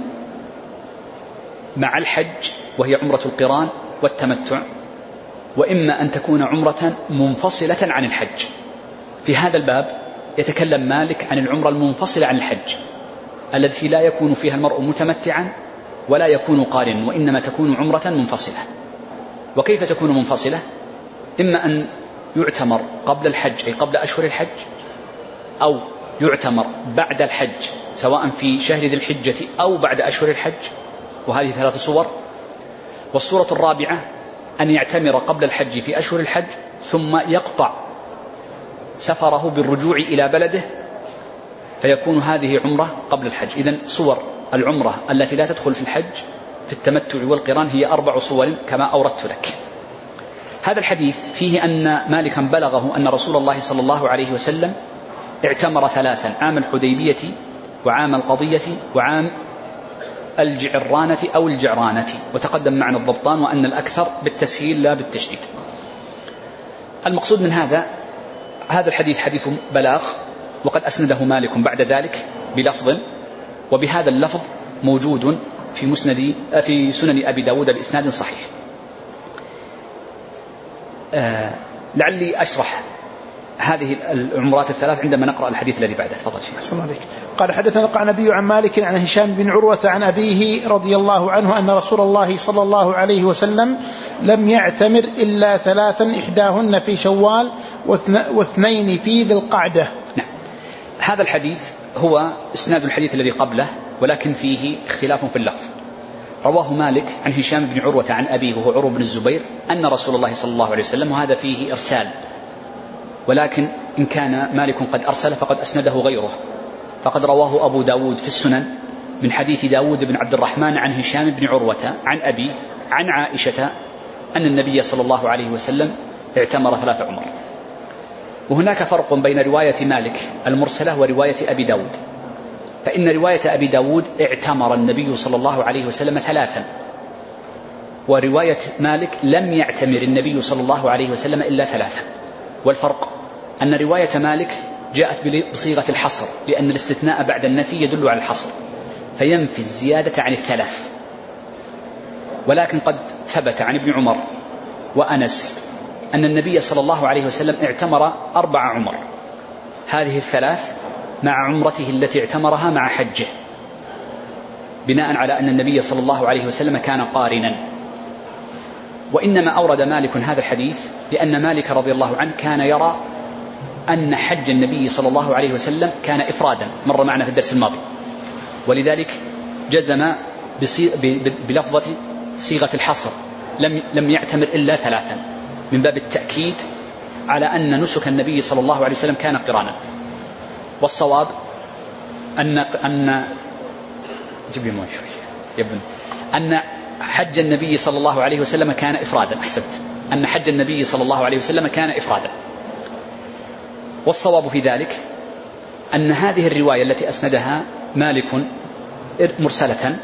مع الحج وهي عمرة القران والتمتع، وإما أن تكون عمرة منفصلة عن الحج. في هذا الباب يتكلم مالك عن العمرة المنفصلة عن الحج التي لا يكون فيها المرء متمتعا ولا يكون قارنا، وإنما تكون عمرة منفصلة. وكيف تكون منفصلة؟ إما أن يعتمر قبل الحج أي قبل أشهر الحج، أو يعتمر بعد الحج سواء في شهر ذي الحجة أو بعد أشهر الحج، وهذه 3 صور. والصورة الرابعة أن يعتمر قبل الحج في أشهر الحج ثم يقطع سفره بالرجوع إلى بلده، فيكون هذه عمرة قبل الحج. إذن صور العمرة التي لا تدخل في الحج في التمتع والقران هي 4 صور كما أوردت لك. هذا الحديث فيه أن مالكا بلغه أن رسول الله صلى الله عليه وسلم اعتمر 3 عام الحديبية وعام القضية وعام الجعرانة أو الجعرانة، وتقدم معنا الضبطان وأن الأكثر بالتسهيل لا بالتشديد. المقصود من هذا الحديث حديث بلاغ، وقد أسنده مالك بعد ذلك بلفظ، وبهذا اللفظ موجود في سنن أبي داود بإسناد صحيح. لعلي أشرح هذه العمرات الثلاث عندما نقرأ الحديث الذي بعده. تفضل شيخ. السلام عليكم. قال حدثنا القعنبي عن مالك عن هشام بن عروة عن أبيه رضي الله عنه أن رسول الله صلى الله عليه وسلم لم يعتمر إلا 3 إحداهن في شوال و2 في ذي القعدة. نعم. هذا الحديث هو إسناد الحديث الذي قبله، ولكن فيه اختلاف في اللفظ. رواه مالك عن هشام بن عروة عن أبيه وهو عروة بن الزبير أن رسول الله صلى الله عليه وسلم، وهذا فيه إرسال، ولكن إن كان مالك قد أرسل فقد أسنده غيره، فقد رواه أبو داود في السنن من حديث داود بن عبد الرحمن عن هشام بن عروة عن أبيه عن عائشة أن النبي صلى الله عليه وسلم اعتمر 3 عمر. وهناك فرق بين رواية مالك المرسلة ورواية أبي داود، فإن رواية أبي داود اعتمر النبي صلى الله عليه وسلم 3، ورواية مالك لم يعتمر النبي صلى الله عليه وسلم إلا 3. والفرق أن رواية مالك جاءت بصيغة الحصر، لأن الاستثناء بعد النفي يدل على الحصر فينفي الزيادة عن 3. ولكن قد ثبت عن ابن عمر وأنس أن النبي صلى الله عليه وسلم اعتمر 4 عمر، هذه 3 مع عمرته التي اعتمرها مع حجه، بناء على أن النبي صلى الله عليه وسلم كان قارنا. وإنما أورد مالك هذا الحديث لأن مالك رضي الله عنه كان يرى أن حج النبي صلى الله عليه وسلم كان إفرادا، مر معنا في الدرس الماضي، ولذلك جزم بلفظة صيغة الحصر لم يعتمر إلا 3 من باب التأكيد على أن نسك النبي صلى الله عليه وسلم كان قرانا. والصواب أن حج النبي صلى الله عليه وسلم كان إفرادا. أحسنت، أن حج النبي صلى الله عليه وسلم كان إفرادا. والصواب في ذلك أن هذه الرواية التي أسندها مالك مرسلة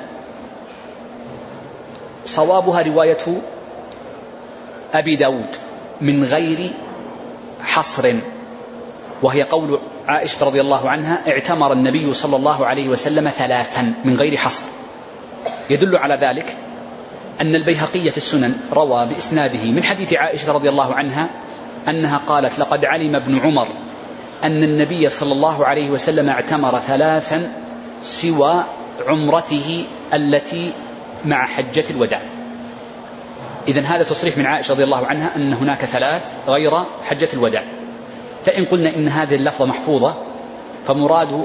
صوابها رواية أبي داود من غير حصر، وهي قول عائشة رضي الله عنها اعتمر النبي صلى الله عليه وسلم 3 من غير حصر. يدل على ذلك أن البيهقي في السنن روى بإسناده من حديث عائشة رضي الله عنها أنها قالت: لقد علم ابن عمر أن النبي صلى الله عليه وسلم اعتمر 3 سوى عمرته التي مع حجة الوداع. إذن هذا تصريح من عائشة رضي الله عنها أن هناك 3 غير حجة الوداع. فإن قلنا إن هذه اللفظة محفوظة فمراد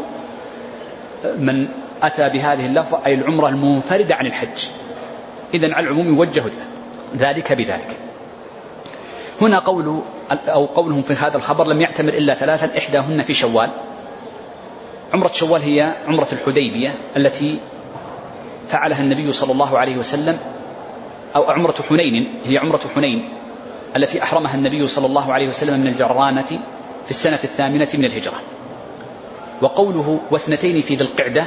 من أتى بهذه اللفظة أي العمرة المنفردة عن الحج، إذن على العموم يوجه ذلك بذلك. هنا قولهم في هذا الخبر: لم يعتمر إلا 3 إحداهن في شوال. عمرة شوال هي عمرة الحديبية التي فعلها النبي صلى الله عليه وسلم، أو عمرة حنين هي عمرة حنين التي أحرمها النبي صلى الله عليه وسلم من الجرانة في السنة 8 من الهجرة. وقوله: واثنتين في ذي القعدة،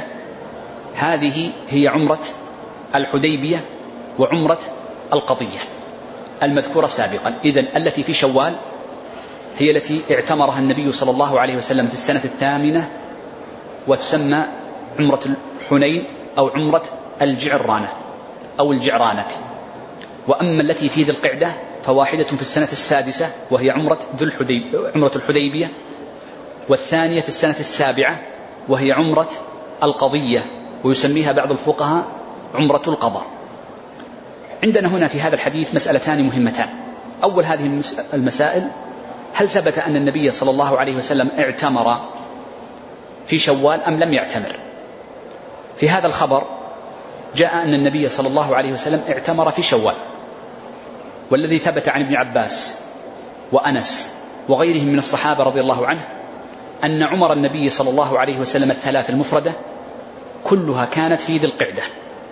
هذه هي عمرة الحديبية وعمرة القضية المذكورة سابقا. إذن التي في شوال هي التي اعتمرها النبي صلى الله عليه وسلم في السنة 8 وتسمى عمرة الحنين أو عمرة الجعرانة أو الجعرانة. وأما التي في ذي القعدة فواحدة في السنة 6 وهي عمرة الحديبية، والثانية في السنة 7 وهي عمرة القضية، ويسميها بعض الفقهاء عمرة القضاء. عندنا هنا في هذا الحديث مسألتان مهمتان. أول هذه المسائل: هل ثبت أن النبي صلى الله عليه وسلم اعتمر في شوال أم لم يعتمر؟ في هذا الخبر جاء أن النبي صلى الله عليه وسلم اعتمر في شوال، والذي ثبت عن ابن عباس وأنس وغيرهم من الصحابة رضي الله عنه أن عمر النبي صلى الله عليه وسلم 3 المفردة كلها كانت في ذي القعدة.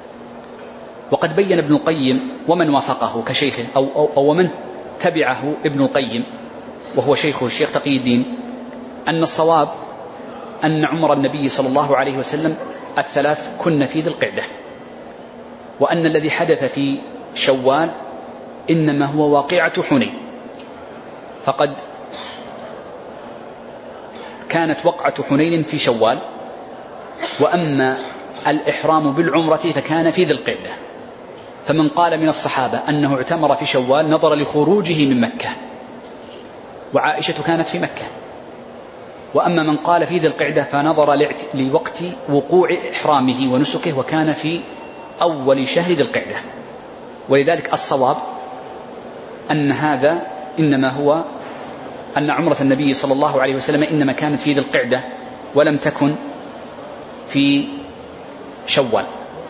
وقد بين ابن القيم ومن وافقه كشيخه أو ومن تبعه ابن القيم وهو شيخه الشيخ تقي الدين أن الصواب أن عمر النبي صلى الله عليه وسلم 3 كن في ذي القعدة، وأن الذي حدث في شوال إنما هو واقعة حنين، فقد كانت وقعة حنين في شوال، وأما الإحرام بالعمرة فكان في ذي القعدة. فمن قال من الصحابة أنه اعتمر في شوال نظر لخروجه من مكة، وعائشة كانت في مكة. وأما من قال في ذي القعدة فنظر لوقت وقوع إحرامه ونسكه، وكان في أول شهر ذي القعدة. ولذلك الصواب أن هذا إنما هو أن عمرة النبي صلى الله عليه وسلم إنما كانت في ذي القعدة ولم تكن في شوال.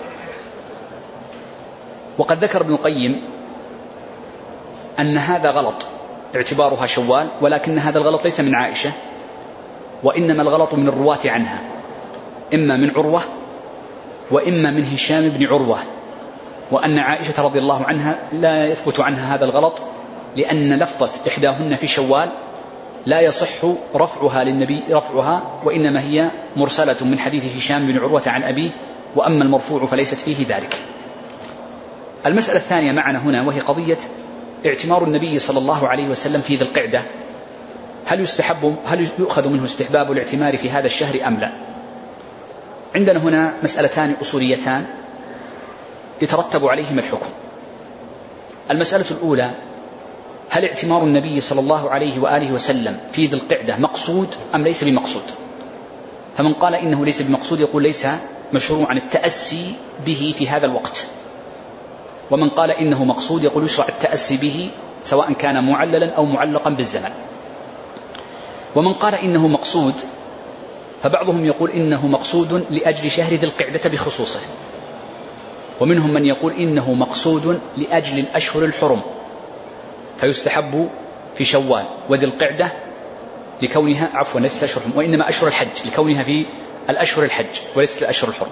وقد ذكر ابن القيم أن هذا غلط اعتبارها شوال، ولكن هذا الغلط ليس من عائشة، وإنما الغلط من الرواة عنها، إما من عروة وإما من هشام بن عروة. وأن عائشة رضي الله عنها لا يثبت عنها هذا الغلط، لأن لفظة إحداهن في شوال لا يصح رفعها وإنما هي مرسلة من حديث هشام بن عروة عن أبيه، وأما المرفوع فليست فيه ذلك. المسألة الثانية معنا هنا وهي قضية اعتمار النبي صلى الله عليه وسلم في ذي القعدة، هل يؤخذ منه استحباب الاعتمار في هذا الشهر أم لا؟ عندنا هنا مسألتان أصوليتان يترتب عليهما الحكم. المسألة الأولى: هل اعتمار النبي صلى الله عليه وآله وسلم في ذي القعدة مقصود أم ليس بمقصود؟ فمن قال إنه ليس بمقصود يقول ليس مشروعا التأسي به في هذا الوقت، ومن قال إنه مقصود يقول يشرع التأسي به سواء كان معللا أو معلقا بالزمن. ومن قال إنه مقصود فبعضهم يقول إنه مقصود لأجل شهر ذي القعدة بخصوصه، ومنهم من يقول إنه مقصود لأجل الأشهر الحرم، فيستحب في شوال وذي القعدة لكونها ليست أشهر الحرم وإنما أشهر الحج، لكونها في الأشهر الحج وليست الأشهر الحرم.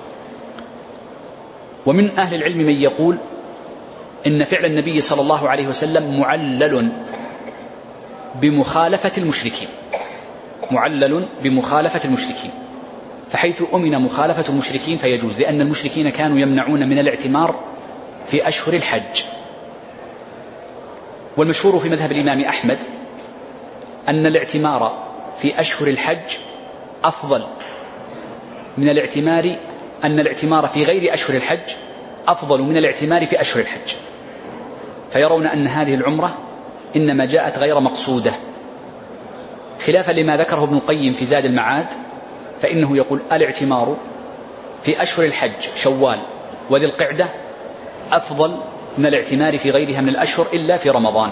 ومن أهل العلم من يقول إن فعل النبي صلى الله عليه وسلم معلل بمخالفة المشركين، فحيث أمن مخالفة المشركين فيجوز، لأن المشركين كانوا يمنعون من الاعتمار في أشهر الحج. والمشهور في مذهب الإمام أحمد أن الاعتمار في أشهر الحج أفضل من الاعتمار في غير أشهر الحج أفضل من الاعتمار في أشهر الحج، فيرون أن هذه العمرة إنما جاءت غير مقصودة، خلافا لما ذكره ابن القيم في زاد المعاد، فإنه يقول الاعتمار في أشهر الحج شوال وذي القعدة أفضل من الاعتمار في غيرها من الأشهر إلا في رمضان.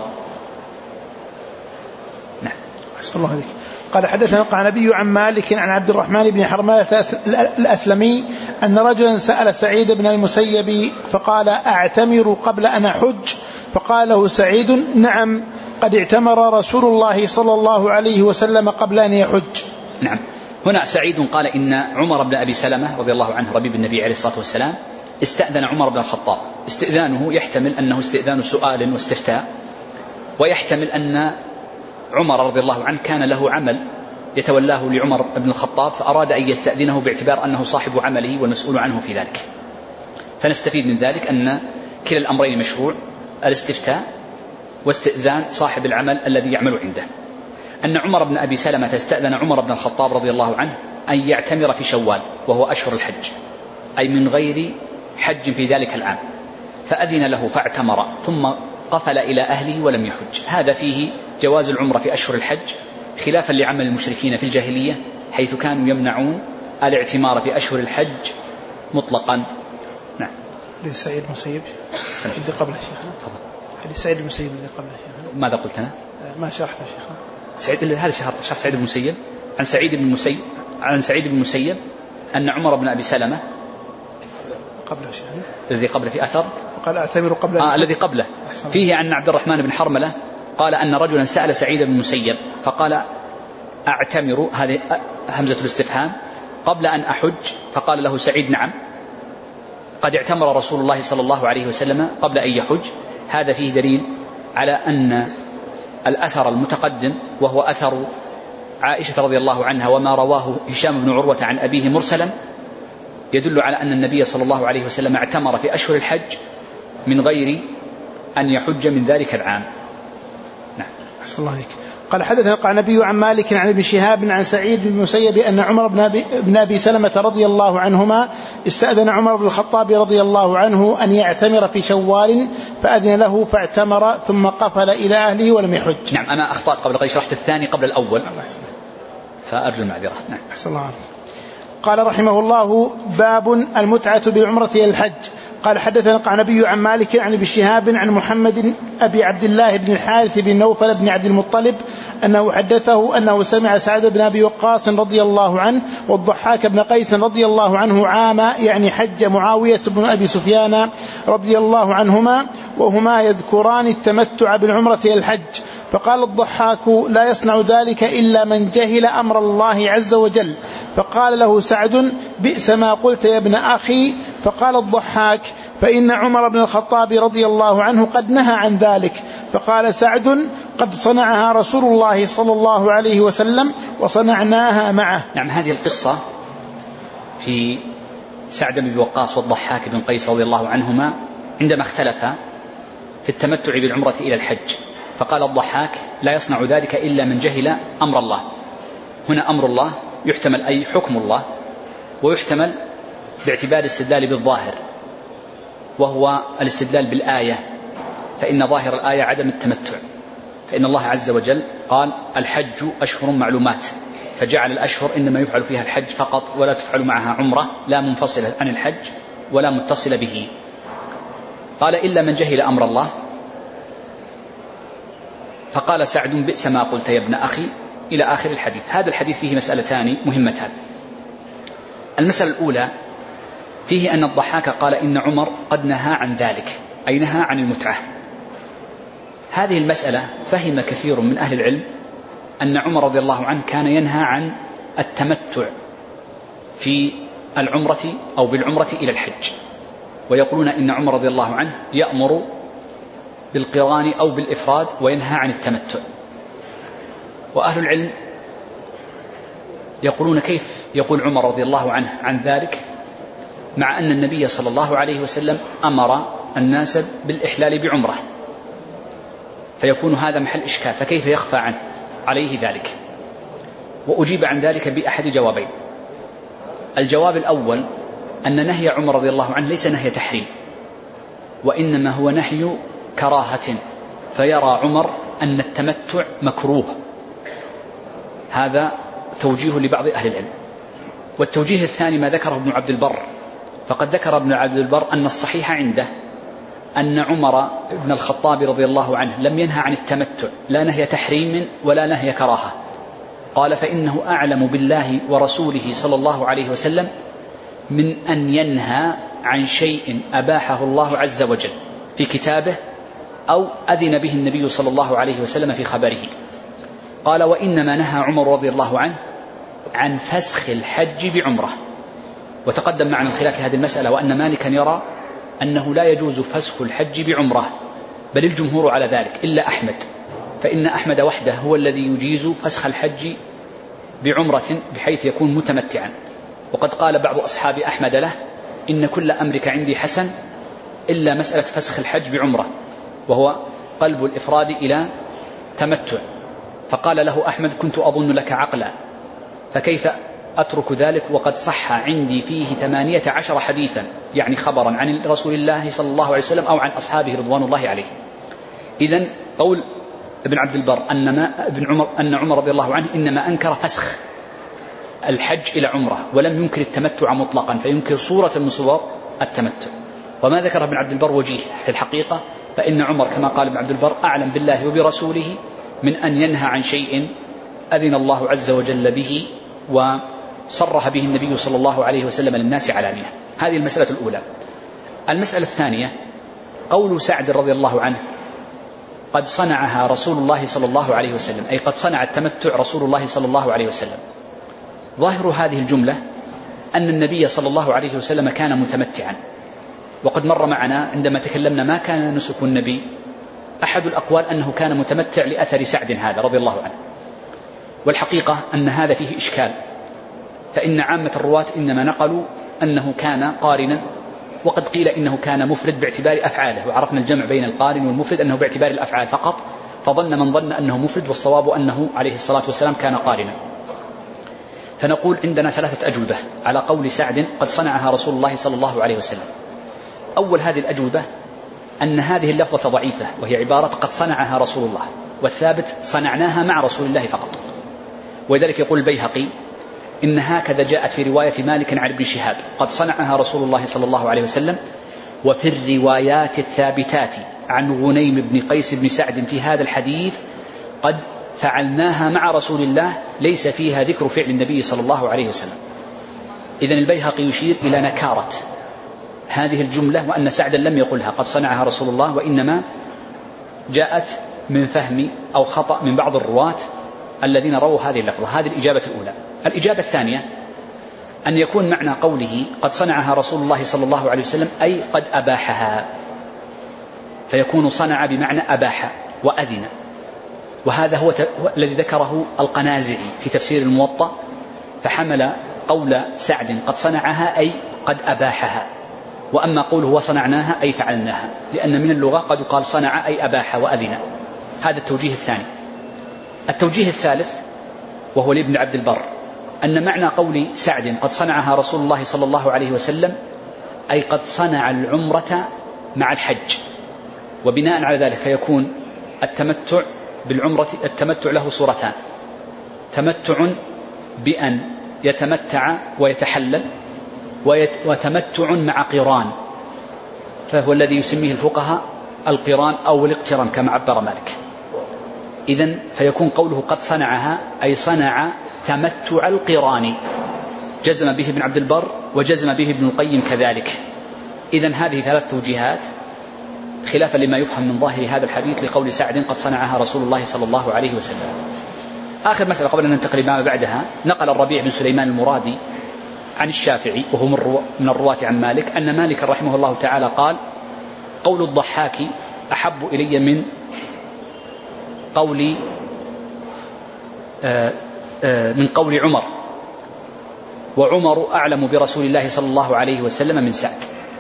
نعم. أحسن الله عليك. قال حدثنا القعنبي عن مالك عن عبد الرحمن بن حرملة الأسلمي أن رجلا سأل سعيد بن المسيب فقال أعتمر قبل أن أحج؟ فقال له سعيد نعم قد اعتمر رسول الله صلى الله عليه وسلم قبل أن يحج. نعم. هنا سعيد قال إن عمر بن أبي سلمة رضي الله عنه ربيب النبي عليه الصلاة والسلام استأذن عمر بن الخطاب. استئذانه يحتمل أنه استئذان سؤال واستفتاء، ويحتمل أن عمر رضي الله عنه كان له عمل يتولاه لعمر بن الخطاب، فأراد أن يستأذنه باعتبار أنه صاحب عمله والمسؤول عنه في ذلك. فنستفيد من ذلك أن كلا الأمرين مشروع، الاستفتاء واستئذان صاحب العمل الذي يعمل عنده. أن عمر بن أبي سلمة استأذن عمر بن الخطاب رضي الله عنه أن يعتمر في شوال وهو أشهر الحج، أي من غير حج في ذلك العام، فأذن له فاعتمر ثم قفل إلى أهله ولم يحج. هذا فيه جواز العمرة في أشهر الحج، خلافا لعمل المشركين في الجاهلية حيث كانوا يمنعون الاعتمار في أشهر الحج مطلقا. نعم. حديث سعيد المسيب اللي قبله شيخنا. حديث سعيد المسيب اللي قبله شيخنا. ماذا قلت أنا؟ ما شرحته شيخنا. سعيد هذا شرح سعيد بن المسيب عن سعيد بن المسيب أن عمر بن أبي سلمة قبله شيخنا الذي قبله في أثر قال أعتمر قبل الذي قبله فيه أن عبد الرحمن بن حرملة قال أن رجلا سأل سعيد بن المسيب فقال أعتمر، هذه همزة الاستفهام، قبل أن أحج؟ فقال له سعيد نعم قد اعتمر رسول الله صلى الله عليه وسلم قبل أن يحج. هذا فيه دليل على أن الأثر المتقدم وهو أثر عائشة رضي الله عنها وما رواه هشام بن عروة عن أبيه مرسلا يدل على أن النبي صلى الله عليه وسلم اعتمر في أشهر الحج من غير أن يحج من ذلك العام. نعم. أحسن الله عليك. قال حدثنا القعنبي عن مالك عن ابن شهاب عن سعيد بن المسيب أن عمر بن أبي سلمة رضي الله عنهما استأذن عمر بن الخطاب رضي الله عنه أن يعتمر في شوال فأذن له فاعتمر ثم قفل إلى أهله ولم يحج. نعم. أنا أخطأت قبل قليل، شرحت الثاني قبل الأول فأرجو المعذرة. نعم. أحسن الله عليك. قال رحمه الله باب المتعة بالعمرة إلى الحج. قال حدثنا القعنبي عن مالك عن ابن شهاب عن محمد أبي عبد الله بن الحارث بن نوفل بن عبد المطلب أنه حدثه أنه سمع سعد بن أبي وقاص رضي الله عنه والضحاك بن قيس رضي الله عنه عام يعني حج معاوية بن أبي سفيان رضي الله عنهما وهما يذكران التمتع بالعمرة إلى الحج. فقال الضحاك لا يصنع ذلك إلا من جهل أمر الله عز وجل. فقال له سعد بئس ما قلت يا ابن أخي. فقال الضحاك فإن عمر بن الخطاب رضي الله عنه قد نهى عن ذلك. فقال سعد قد صنعها رسول الله صلى الله عليه وسلم وصنعناها معه. نعم. هذه القصة في سعد بن وقاص والضحاك بن قيس رضي الله عنهما عندما اختلفا في التمتع بالعمرة إلى الحج. فقال الضحاك لا يصنع ذلك إلا من جهل أمر الله. هنا أمر الله يحتمل أي حكم الله، ويحتمل باعتبار الاستدلال بالظاهر وهو الاستدلال بالآية، فإن ظاهر الآية عدم التمتع، فإن الله عز وجل قال الحج أشهر معلومات، فجعل الأشهر إنما يفعل فيها الحج فقط ولا تفعل معها عمرة لا منفصلة عن الحج ولا متصلة به. قال إلا من جهل أمر الله. فقال سعد بئس ما قلت يا ابن أخي إلى آخر الحديث. هذا الحديث فيه مسألتان مهمتان. المسألة الأولى فيه أن الضحاك قال إن عمر قد نهى عن ذلك، أي نهى عن المتعة. هذه المسألة فهم كثير من أهل العلم أن عمر رضي الله عنه كان ينهى عن التمتع في العمرة أو بالعمرة إلى الحج، ويقولون إن عمر رضي الله عنه يأمر بالقران أو بالإفراد وينهى عن التمتع. وأهل العلم يقولون كيف يقول عمر رضي الله عنه عن ذلك مع أن النبي صلى الله عليه وسلم أمر الناس بالإحلال بعمرة، فيكون هذا محل إشكال، فكيف يخفى عنه عليه ذلك؟ وأجيب عن ذلك بأحد جوابين. الجواب الأول أن نهي عمر رضي الله عنه ليس نهي تحريم، وإنما هو نهي كراهة، فيرى عمر أن التمتع مكروه. هذا توجيه لبعض أهل العلم. والتوجيه الثاني ما ذكره ابن عبد البر، فقد ذكر ابن عبد البر أن الصحيح عنده أن عمر بن الخطاب رضي الله عنه لم ينهى عن التمتع، لا نهي تحريم ولا نهي كراهة. قال فإنه أعلم بالله ورسوله صلى الله عليه وسلم من أن ينهى عن شيء أباحه الله عز وجل في كتابه أو أذن به النبي صلى الله عليه وسلم في خبره. قال وإنما نهى عمر رضي الله عنه عن فسخ الحج بعمرة. وتقدم معنا الخلاف في هذه المسألة، وأن مالكا يرى أنه لا يجوز فسخ الحج بعمرة، بل الجمهور على ذلك إلا أحمد، فإن أحمد وحده هو الذي يجيز فسخ الحج بعمرة بحيث يكون متمتعا. وقد قال بعض أصحاب أحمد له إن كل أمرك عندي حسن إلا مسألة فسخ الحج بعمرة، وهو قلب الإفراد إلى تمتع. فقال له أحمد كنت أظن لك عقلا، فكيف أترك ذلك وقد صح عندي فيه 18 حديثا، يعني خبرا عن رسول الله صلى الله عليه وسلم أو عن أصحابه رضوان الله عليه. إذن قول ابن عبد البر أن عمر رضي الله عنه إنما أنكر فسخ الحج إلى عمرة ولم ينكر التمتع مطلقا، فينكر صورة من صور التمتع. وما ذكر ابن عبد البر وجيه في الحقيقة، فإن عمر كما قال ابن عبد البر أعلم بالله وبرسوله من أن ينهى عن شيء أذن الله عز وجل به وصرح به النبي صلى الله عليه وسلم للناس علانية. هذه المسألة الأولى. المسألة الثانية قول سعد رضي الله عنه قد صنعها رسول الله صلى الله عليه وسلم، أي قد صنع التمتع رسول الله صلى الله عليه وسلم. ظاهر هذه الجملة أن النبي صلى الله عليه وسلم كان متمتعا، وقد مر معنا عندما تكلمنا ما كان نسك النبي أحد الأقوال أنه كان متمتع لأثر سعد هذا رضي الله عنه. والحقيقة أن هذا فيه إشكال، فإن عامة الرواة إنما نقلوا أنه كان قارنا، وقد قيل إنه كان مفرد باعتبار أفعاله، وعرفنا الجمع بين القارن والمفرد أنه باعتبار الأفعال فقط، فظن من ظن أنه مفرد، والصواب أنه عليه الصلاة والسلام كان قارنا. فنقول عندنا 3 أجوبة على قول سعد قد صنعها رسول الله صلى الله عليه وسلم. أول هذه الأجوبة أن هذه اللفظة ضعيفة، وهي عبارة قد صنعها رسول الله، والثابت صنعناها مع رسول الله فقط. ولذلك يقول البيهقي إن هكذا جاءت في رواية مالك عن ابن شهاب قد صنعها رسول الله صلى الله عليه وسلم. وفي الروايات الثابتات عن غنيم بن قيس بن سعد في هذا الحديث قد فعلناها مع رسول الله ليس فيها ذكر فعل النبي صلى الله عليه وسلم. إذن البيهقي يشير إلى نكارة هذه الجملة، وأن سعدا لم يقلها قد صنعها رسول الله، وإنما جاءت من فهم أو خطأ من بعض الرواة الذين رووا هذه اللفظة. هذه الإجابة الأولى. الإجابة الثانية أن يكون معنى قوله قد صنعها رسول الله صلى الله عليه وسلم أي قد أباحها، فيكون صنع بمعنى أباح وأذن. وهذا هو الذي ذكره القنازعي في تفسير الموطأ، فحمل قول سعد قد صنعها أي قد أباحها، وأما قوله وصنعناها أي فعلناها، لأن من اللغة قد يقال صنع أي أباح وأذن. هذا التوجيه الثاني. التوجيه الثالث وهو لابن عبد البر أن معنى قول سعد قد صنعها رسول الله صلى الله عليه وسلم أي قد صنع العمرة مع الحج، وبناء على ذلك فيكون التمتع بالعمرة التمتع له صورتان: تمتع بأن يتمتع ويتحلل، وتمتع مع قران، فهو الذي يسميه الفقهاء القران أو الاقتران كما عبر مالك. إذن فيكون قوله قد صنعها أي صنع تمتع القران، جزم به ابن عبد البر وجزم به ابن القيم كذلك. إذن هذه 3 توجيهات خلافا لما يفهم من ظاهر هذا الحديث لقول سعد قد صنعها رسول الله صلى الله عليه وسلم. آخر مسألة قبل أن ننتقل ما بعدها، نقل الربيع بن سليمان المرادي عن الشافعي وهو من الرواة عن مالك أن مالك رحمه الله تعالى قال: قول الضحاك أحب إلي من قول عمر، وعمر أعلم برسول الله صلى الله عليه وسلم من سعد.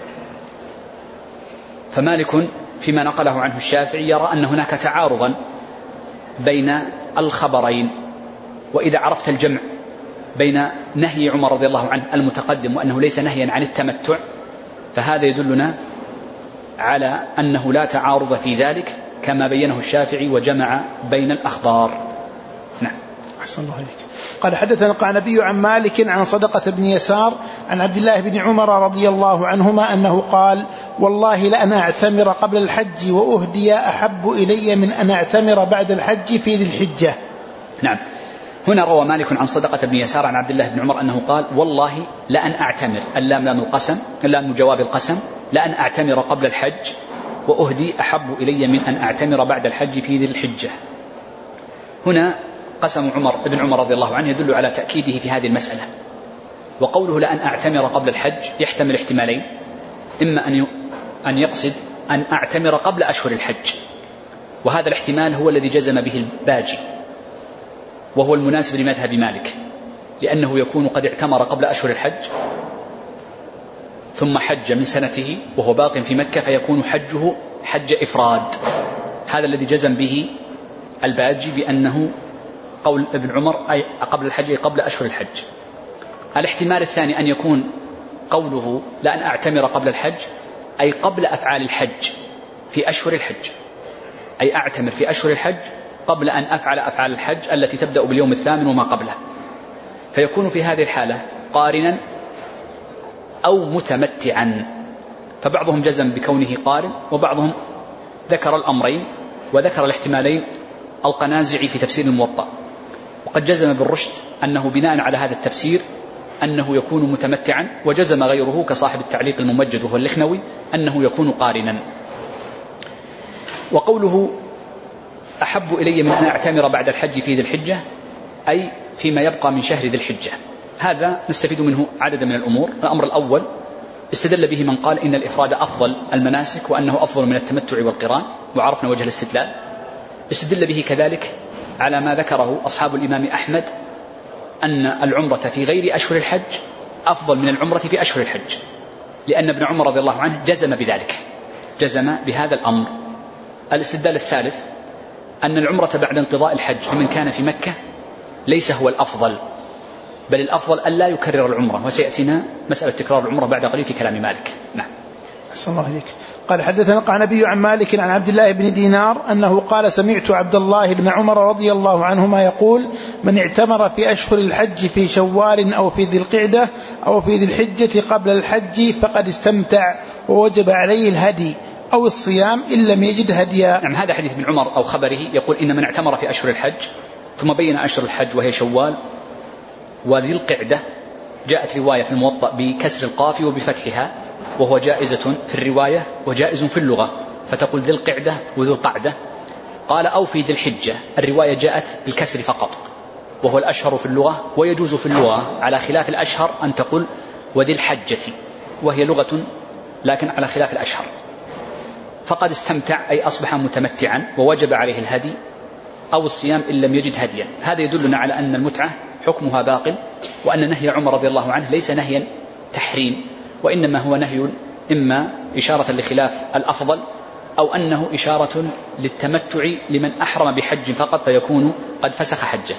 فمالك فيما نقله عنه الشافعي يرى أن هناك تعارضا بين الخبرين، وإذا عرفت الجمع بين نهي عمر رضي الله عنه المتقدم وأنه ليس نهيا عن التمتع، فهذا يدلنا على أنه لا تعارض في ذلك كما بينه الشافعي وجمع بين الأخبار. نعم. أحسن الله عليك. قال حدثنا القعنبي عن مالك عن صدقة بن يسار عن عبد الله بن عمر رضي الله عنهما أنه قال والله لأن أعتمر قبل الحج وأهدي أحب إلي من أن أعتمر بعد الحج في ذي الحجة. نعم. هنا روى مالك عن صدقة بن يسار عن عبد الله بن عمر أنه قال والله لأن أعتمر، اللام لام القسم، اللام جواب القسم، لأن أعتمر قبل الحج وأهدي أحب إلي من أن أعتمر بعد الحج في ذي الحجة. هنا قسم ابن عمر رضي الله عنه يدل على تأكيده في هذه المسألة. وقوله لأن أعتمر قبل الحج يحتمل احتمالين، إما أن يقصد أن أعتمر قبل أشهر الحج، وهذا الاحتمال هو الذي جزم به الباجي وهو المناسب لمذهب مالك، لأنه يكون قد اعتمر قبل أشهر الحج ثم حج من سنته وهو باق في مكة فيكون حجه حج إفراد. هذا الذي جزم به الباجي بأنه قول ابن عمر أي قبل الحج أي قبل أشهر الحج. الاحتمال الثاني أن يكون قوله لأن أعتمر قبل الحج أي قبل أفعال الحج في أشهر الحج، أي أعتمر في أشهر الحج قبل أن أفعل أفعال الحج التي تبدأ باليوم الثامن وما قبله، فيكون في هذه الحالة قارنا أو متمتعا. فبعضهم جزم بكونه قارن وبعضهم ذكر الأمرين وذكر الاحتمالين القنازعي في تفسير الموطأ، وقد جزم بالرشد أنه بناء على هذا التفسير أنه يكون متمتعا، وجزم غيره كصاحب التعليق الممجد وهو اللخنوي أنه يكون قارنا. وقوله أحب إلي من أن أعتمر بعد الحج في ذي الحجة أي فيما يبقى من شهر ذي الحجة. هذا نستفيد منه عدد من الأمور. الأمر الأول استدل به من قال إن الإفراد أفضل المناسك وأنه أفضل من التمتع والقران، وعرفنا وجه الاستدلال. استدل به كذلك على ما ذكره أصحاب الإمام أحمد أن العمرة في غير أشهر الحج أفضل من العمرة في أشهر الحج، لأن ابن عمر رضي الله عنه جزم بذلك، جزم بهذا الأمر. الاستدلال الثالث أن العمرة بعد انقضاء الحج لمن كان في مكة ليس هو الأفضل، بل الأفضل أن لا يكرر العمرة، وسيأتينا مسألة تكرار العمرة بعد قليل في كلام مالك. نعم. أحسن الله عليك. قال حدثنا القعنبي عن مالك عن عبد الله بن دينار أنه قال سمعت عبد الله بن عمر رضي الله عنهما يقول من اعتمر في أشهر الحج في شوال أو في ذي القعدة أو في ذي الحجة قبل الحج فقد استمتع ووجب عليه الهدي أو الصيام إن لم يجد هديا. نعم. هذا حديث ابن عمر أو خبره يقول إن من اعتمر في أشهر الحج، ثم بين أشهر الحج وهي شوال وذي القعدة. جاءت رواية في الموطأ بكسر القاف وبفتحها، وهو جائزة في الرواية وجائز في اللغة، فتقول ذي القعدة وذي القعدة. قال أو في ذي الحجة، الرواية جاءت بالكسر فقط وهو الأشهر في اللغة، ويجوز في اللغة على خلاف الأشهر أن تقول وذي الحجة، وهي لغة لكن على خلاف الأشهر. فقد استمتع أي أصبح متمتعا ووجب عليه الهدي أو الصيام إن لم يجد هديا. هذا يدلنا على أن المتعة حكمها باق، وأن نهي عمر رضي الله عنه ليس نهيا تحريم، وإنما هو نهي إما إشارة لخلاف الأفضل أو أنه إشارة للتمتع لمن أحرم بحج فقط فيكون قد فسخ حجه.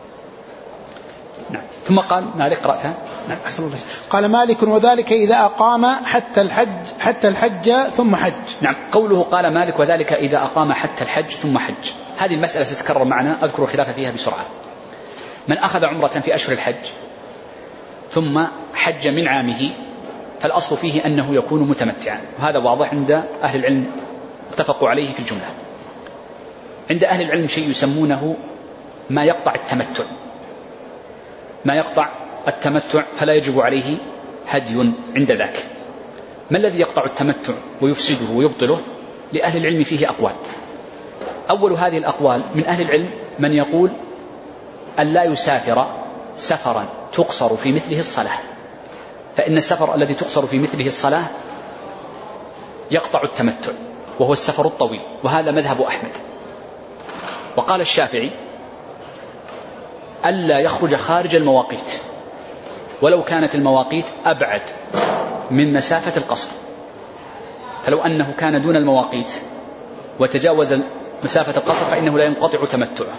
نعم. ثم قال مالك قرأتها. نعم. أحسن الله. قال مالك وذلك إذا أقام حتى الحج ثم حج. نعم. قوله قال مالك وذلك إذا أقام حتى الحج ثم حج، هذه المسألة ستتكرر معنا، أذكر الخلاف فيها بسرعة. من أخذ عمرة في أشهر الحج ثم حج من عامه فالأصل فيه أنه يكون متمتعا، وهذا واضح عند أهل العلم اتفقوا عليه في الجملة. عند أهل العلم شيء يسمونه ما يقطع التمتع، ما يقطع التمتع فلا يجب عليه هدي عند ذاك. ما الذي يقطع التمتع ويفسده ويبطله؟ لأهل العلم فيه أقوال. أول هذه الأقوال من أهل العلم من يقول أن لا يسافر سفرا تقصر في مثله الصلاة، فإن السفر الذي تقصر في مثله الصلاة يقطع التمتع وهو السفر الطويل، وهذا مذهب أحمد. وقال الشافعي ألا يخرج خارج المواقيت ولو كانت المواقيت أبعد من مسافة القصر، فلو أنه كان دون المواقيت وتجاوز مسافة القصر فإنه لا ينقطع تمتعه.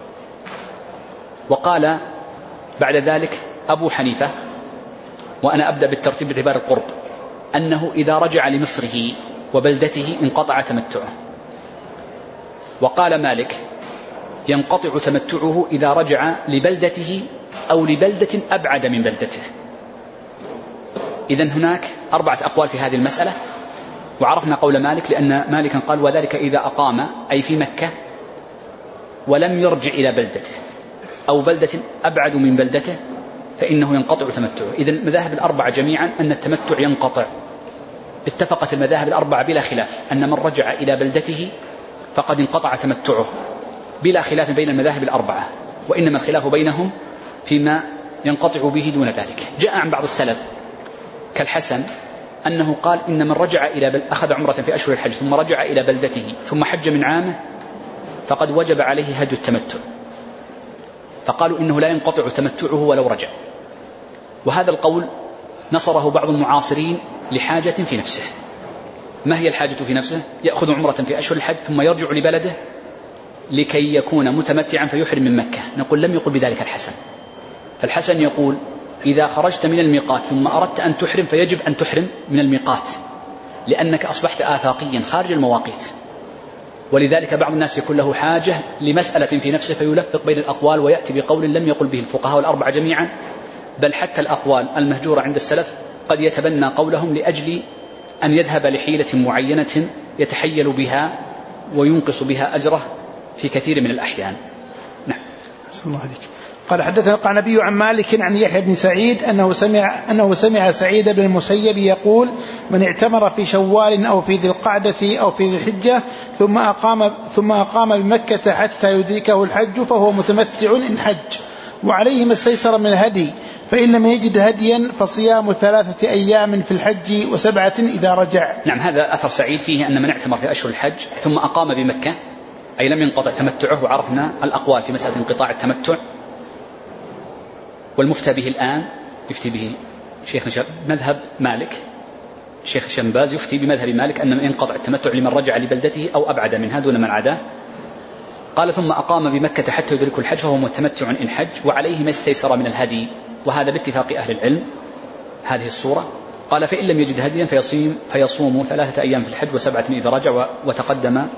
وقال بعد ذلك أبو حنيفة، وأنا أبدأ بالترتيب باعتبار القرب، أنه إذا رجع لمصره وبلدته انقطع تمتعه. وقال مالك ينقطع تمتعه إذا رجع لبلدته أو لبلدة أبعد من بلدته. إذن هناك 4 أقوال في هذه المسألة. وعرفنا قول مالك لأن مالكا قال وذلك إذا أقام أي في مكة ولم يرجع إلى بلدته أو بلدة أبعد من بلدته فإنه ينقطع تمتعه. إذن المذاهب ال4 جميعا أن التمتع ينقطع. اتفقت المذاهب ال4 بلا خلاف أن من رجع إلى بلدته فقد انقطع تمتعه بلا خلاف بين المذاهب ال4، وإنما الخلاف بينهم فيما ينقطع به دون ذلك. جاء عن بعض السلف كالحسن أنه قال إن من رجع أخذ عمرة في أشهر الحج ثم رجع إلى بلدته ثم حج من عامه فقد وجب عليه هدي التمتع، فقالوا إنه لا ينقطع تمتعه ولو رجع. وهذا القول نصره بعض المعاصرين لحاجة في نفسه. ما هي الحاجة في نفسه؟ يأخذ عمرة في أشهر الحج ثم يرجع لبلده لكي يكون متمتعا فيحرم من مكة. نقول لم يقل بذلك الحسن، فالحسن يقول إذا خرجت من الميقات ثم أردت أن تحرم فيجب أن تحرم من الميقات لأنك أصبحت آفاقيا خارج المواقيت. ولذلك بعض الناس يكون له حاجة لمسألة في نفسه فيلفق بين الأقوال ويأتي بقول لم يقل به الفقهاء ال4 جميعا، بل حتى الأقوال المهجورة عند السلف قد يتبنى قولهم لأجل أن يذهب لحيلة معينة يتحيل بها وينقص بها أجره في كثير من الأحيان. نعم. صلى الله عليك. قال حدثنا القعنبي عن مالك عن يحيى بن سعيد أنه سمع سعيد بن المسيب يقول من اعتمر في شوال أو في ذي القعدة أو في ذي الحجة ثم أقام بمكة حتى يدركه الحج فهو متمتع إن حج وعليه ما استيسر من الهدي، فإن لم يجد هديا فصيام 3 أيام في الحج و7 إذا رجع. نعم، هذا أثر سعيد فيه أن من اعتمر في أشهر الحج ثم أقام بمكة أي لم ينقطع تمتعه. وعرفنا الأقوال في مسألة انقطاع التمتع، والمفتى به الآن يفتي به شيخ مذهب مالك، شيخ الشنباز يفتي بمذهب مالك أن من ينقطع التمتع لمن رجع لبلدته أو أبعد منها دون من عداه. قال ثم أقام بمكة حتى يدرك الحج فهو متمتع إن حج وعليه ما استيسر من الهدي، وهذا باتفاق أهل العلم هذه الصورة. قال فإن لم يجد هديا فيصوم 3 أيام في الحج و7 إذا رجع، وتقدم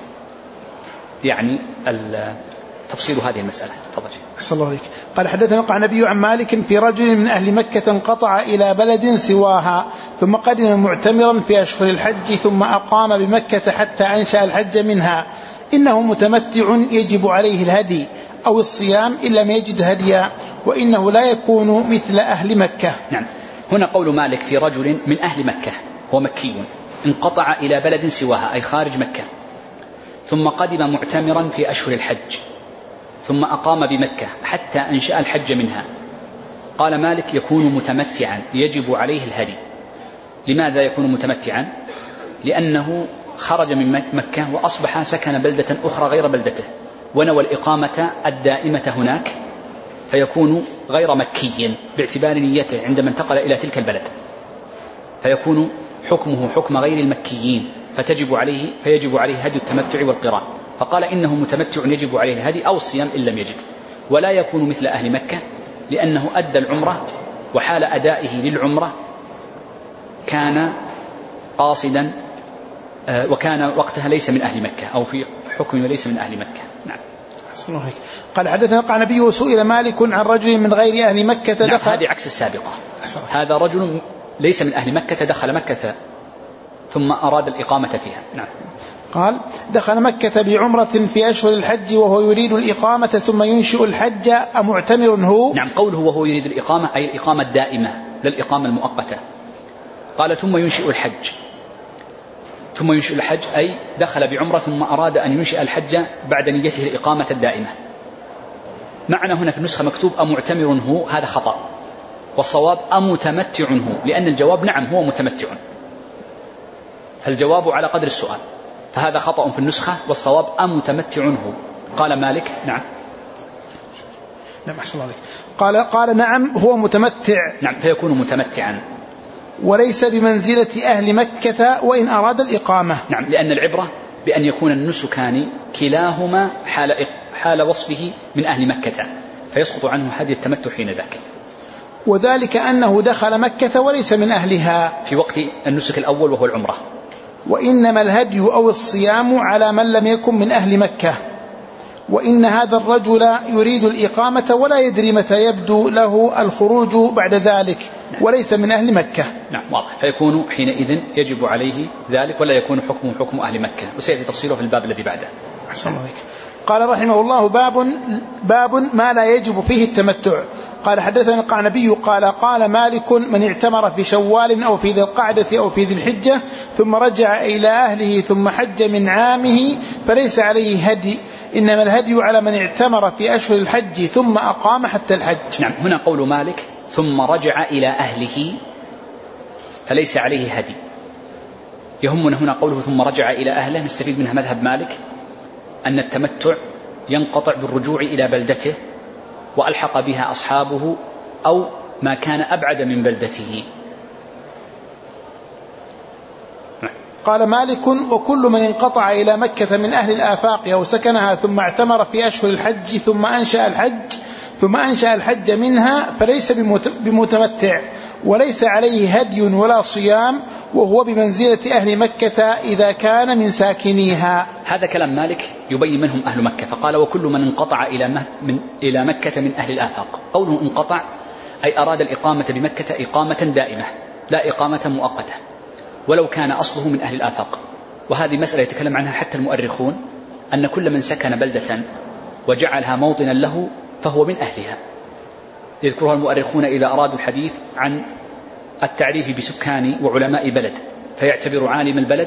يعني تفصيل هذه المسألة. تفضل. أحسن الله عليك. قال حدثنا القعنبي عن مالك في رجل من أهل مكة انقطع إلى بلد سواها ثم قدم معتمرا في أشهر الحج ثم أقام بمكة حتى أنشأ الحج منها، إنه متمتع يجب عليه الهدي أو الصيام إن لم يجد هديا، وإنه لا يكون مثل أهل مكة. نعم، هنا قول مالك في رجل من أهل مكة هو مكي انقطع إلى بلد سواها أي خارج مكة ثم قدم معتمرا في أشهر الحج ثم أقام بمكة حتى أنشأ الحج منها. قال مالك يكون متمتعا يجب عليه الهدي. لماذا يكون متمتعا؟ لأنه خرج من مكة وأصبح سكن بلدة أخرى غير بلدته ونوى الإقامة الدائمة هناك، فيكون غير مكي باعتبار نيته عندما انتقل إلى تلك البلد، فيكون حكمه حكم غير المكيين فيجب عليه هدي التمتع والقران. فقال إنه متمتع يجب عليه الهدي أو الصيام إن لم يجد، ولا يكون مثل أهل مكة لأنه أدى العمرة وحال أدائه للعمرة كان قاصدا وكان وقتها ليس من أهل مكة أو في حكم ليس من أهل مكة. نعم. قال حدثنا القعنبي وسئل مالك عن رجل من غير أهل مكة دخل. نعم، هذه عكس السابقة. هذا رجل ليس من أهل مكة دخل مكة ثم أراد الإقامة فيها. نعم. قال دخل مكة بعمرة في أشهر الحج وهو يريد الإقامة ثم ينشئ الحج أمعتمر هو؟ نعم، قوله وهو يريد الإقامة أي الإقامة الدائمة لا الإقامة المؤقتة. قال ثم ينشئ الحج، ثم ينشئ الحج أي دخل بعمرة ثم أراد أن ينشئ الحج بعد نيته الإقامة الدائمة. معنى هنا في النسخة مكتوب أمعتمر هو، هذا خطأ، والصواب أمتمتع هو، لأن الجواب نعم هو متمتع، فالجواب على قدر السؤال، فهذا خطأ في النسخة والصواب أمتمتع هو. قال مالك نعم. نعم أحسن الله عليك. قال نعم هو متمتع. نعم، فيكون متمتعا وليس بمنزلة أهل مكة وإن أراد الإقامة. نعم، لأن العبرة بأن يكون النسكان كلاهما حال وصفه من أهل مكة فيسقط عنه هذه التمتع حين ذاك. وذلك أنه دخل مكة وليس من أهلها في وقت النسك الأول وهو العمرة. وإنما الهدي أو الصيام على من لم يكن من أهل مكة، وإن هذا الرجل يريد الإقامة ولا يدري متى يبدو له الخروج بعد ذلك وليس من أهل مكة. نعم واضح. فيكون حينئذ يجب عليه ذلك ولا يكون حكمه حكم أهل مكة، وسيأتي تفصيله في الباب الذي بعده. أحسن الله. قال رحمه الله: باب ما لا يجب فيه التمتع. قال حدثنا القعنبي قال مالك: من اعتمر في شوال أو في ذي القعدة أو في ذي الحجة ثم رجع إلى أهله ثم حج من عامه فليس عليه هدي، إنما الهدي على من اعتمر في أشهر الحج ثم أقام حتى الحج. نعم، هنا قول مالك ثم رجع إلى أهله فليس عليه هدي. يهمنا هنا قوله ثم رجع إلى أهله، نستفيد منها مذهب مالك أن التمتع ينقطع بالرجوع إلى بلدته وألحق بها أصحابه أو ما كان أبعد من بلدته. قال مالك: وكل من انقطع إلى مكة من أهل الآفاق أو سكنها ثم اعتمر في أشهر الحج ثم أنشأ الحج منها فليس بمتمتع، وليس عليه هدي ولا صيام، وهو بمنزلة أهل مكة إذا كان من ساكنيها. هذا كلام مالك يبين منهم أهل مكة، فقال: وكل من انقطع إلى مكة من أهل الآفاق. قوله انقطع أي أراد الإقامة بمكة إقامة دائمة لا إقامة مؤقتة، ولو كان أصله من أهل الآفاق. وهذه مسألة يتكلم عنها حتى المؤرخون، أن كل من سكن بلدة وجعلها موطنا له فهو من أهلها. يذكرها المؤرخون إذا أرادوا الحديث عن التعريف بسكان وعلماء بلد، فيعتبر عالم البلد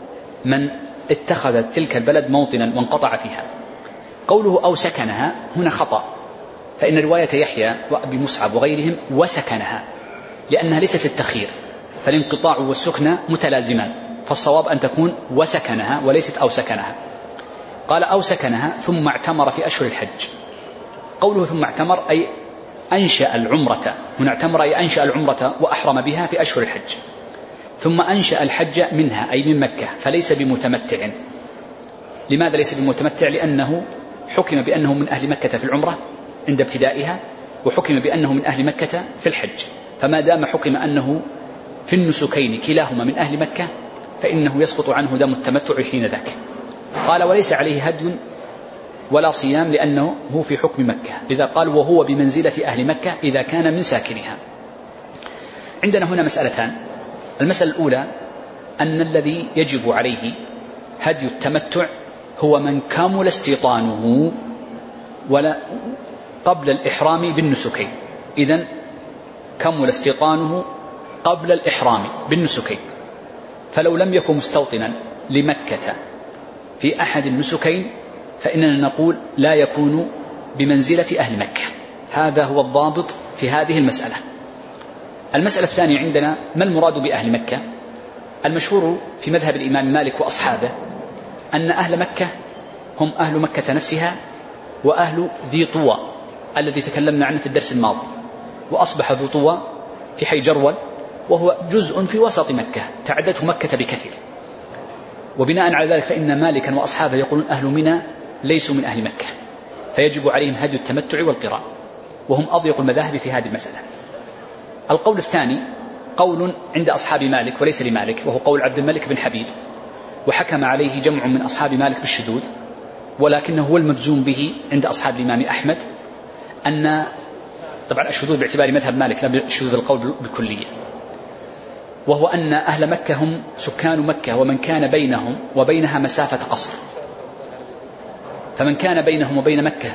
من اتخذ تلك البلد موطنا وانقطع فيها. قوله أو سكنها هنا خطأ، فإن رواية يحيى وأبي مصعب وغيرهم وسكنها، لأنها ليست التخيير، فالانقطاع والسكنة متلازمان، فالصواب أن تكون وسكنها وليست أو سكنها. قال أو سكنها ثم اعتمر في أشهر الحج. قوله ثم اعتمر أي أنشأ العمرة، هنا اعتمر أي أنشأ العمرة وأحرم بها في أشهر الحج، ثم أنشأ الحج منها أي من مكة، فليس بمتمتع. لماذا ليس بمتمتع؟ لأنه حكم بأنه من أهل مكة في العمرة عند ابتدائها، وحكم بأنه من أهل مكة في الحج، فما دام حكم أنه في النسكين كلاهما من أهل مكة فإنه يسقط عنه دم التمتع حين ذاك. قال وليس عليه هدي ولا صيام لأنه هو في حكم مكة، لذا قال وهو بمنزلة أهل مكة إذا كان من ساكنها. عندنا هنا مسألتان. المسألة الأولى أن الذي يجب عليه هدي التمتع هو من كمل استيطانه ولا قبل الإحرام بالنسكين، إذن كمل استيطانه قبل الإحرام بالنسكين، فلو لم يكن مستوطنا لمكة في أحد النسكين فإننا نقول لا يكون بمنزلة أهل مكة. هذا هو الضابط في هذه المسألة. المسألة الثانية عندنا ما المراد بأهل مكة؟ المشهور في مذهب الإمام مالك وأصحابه أن أهل مكة هم أهل مكة نفسها وأهل ذي طوى الذي تكلمنا عنه في الدرس الماضي، وأصبح ذو طوى في حي جرول وهو جزء في وسط مكة تعدته مكة بكثير، وبناء على ذلك فإن مالكا وأصحابه يقولون أهل منى ليسوا من أهل مكة، فيجب عليهم هدي التمتع والقراء، وهم أضيق المذاهب في هذه المسألة. القول الثاني قول عند أصحاب مالك وليس لمالك، وهو قول عبد الملك بن حبيب، وحكم عليه جمع من أصحاب مالك بالشذوذ، ولكنه هو المجزوم به عند أصحاب الإمام أحمد، أن طبعا الشذوذ باعتبار مذهب مالك لا شذوذ القول بالكلية، وهو أن أهل مكة هم سكان مكة ومن كان بينهم وبينها مسافة قصر، فمن كان بينهم وبين مكة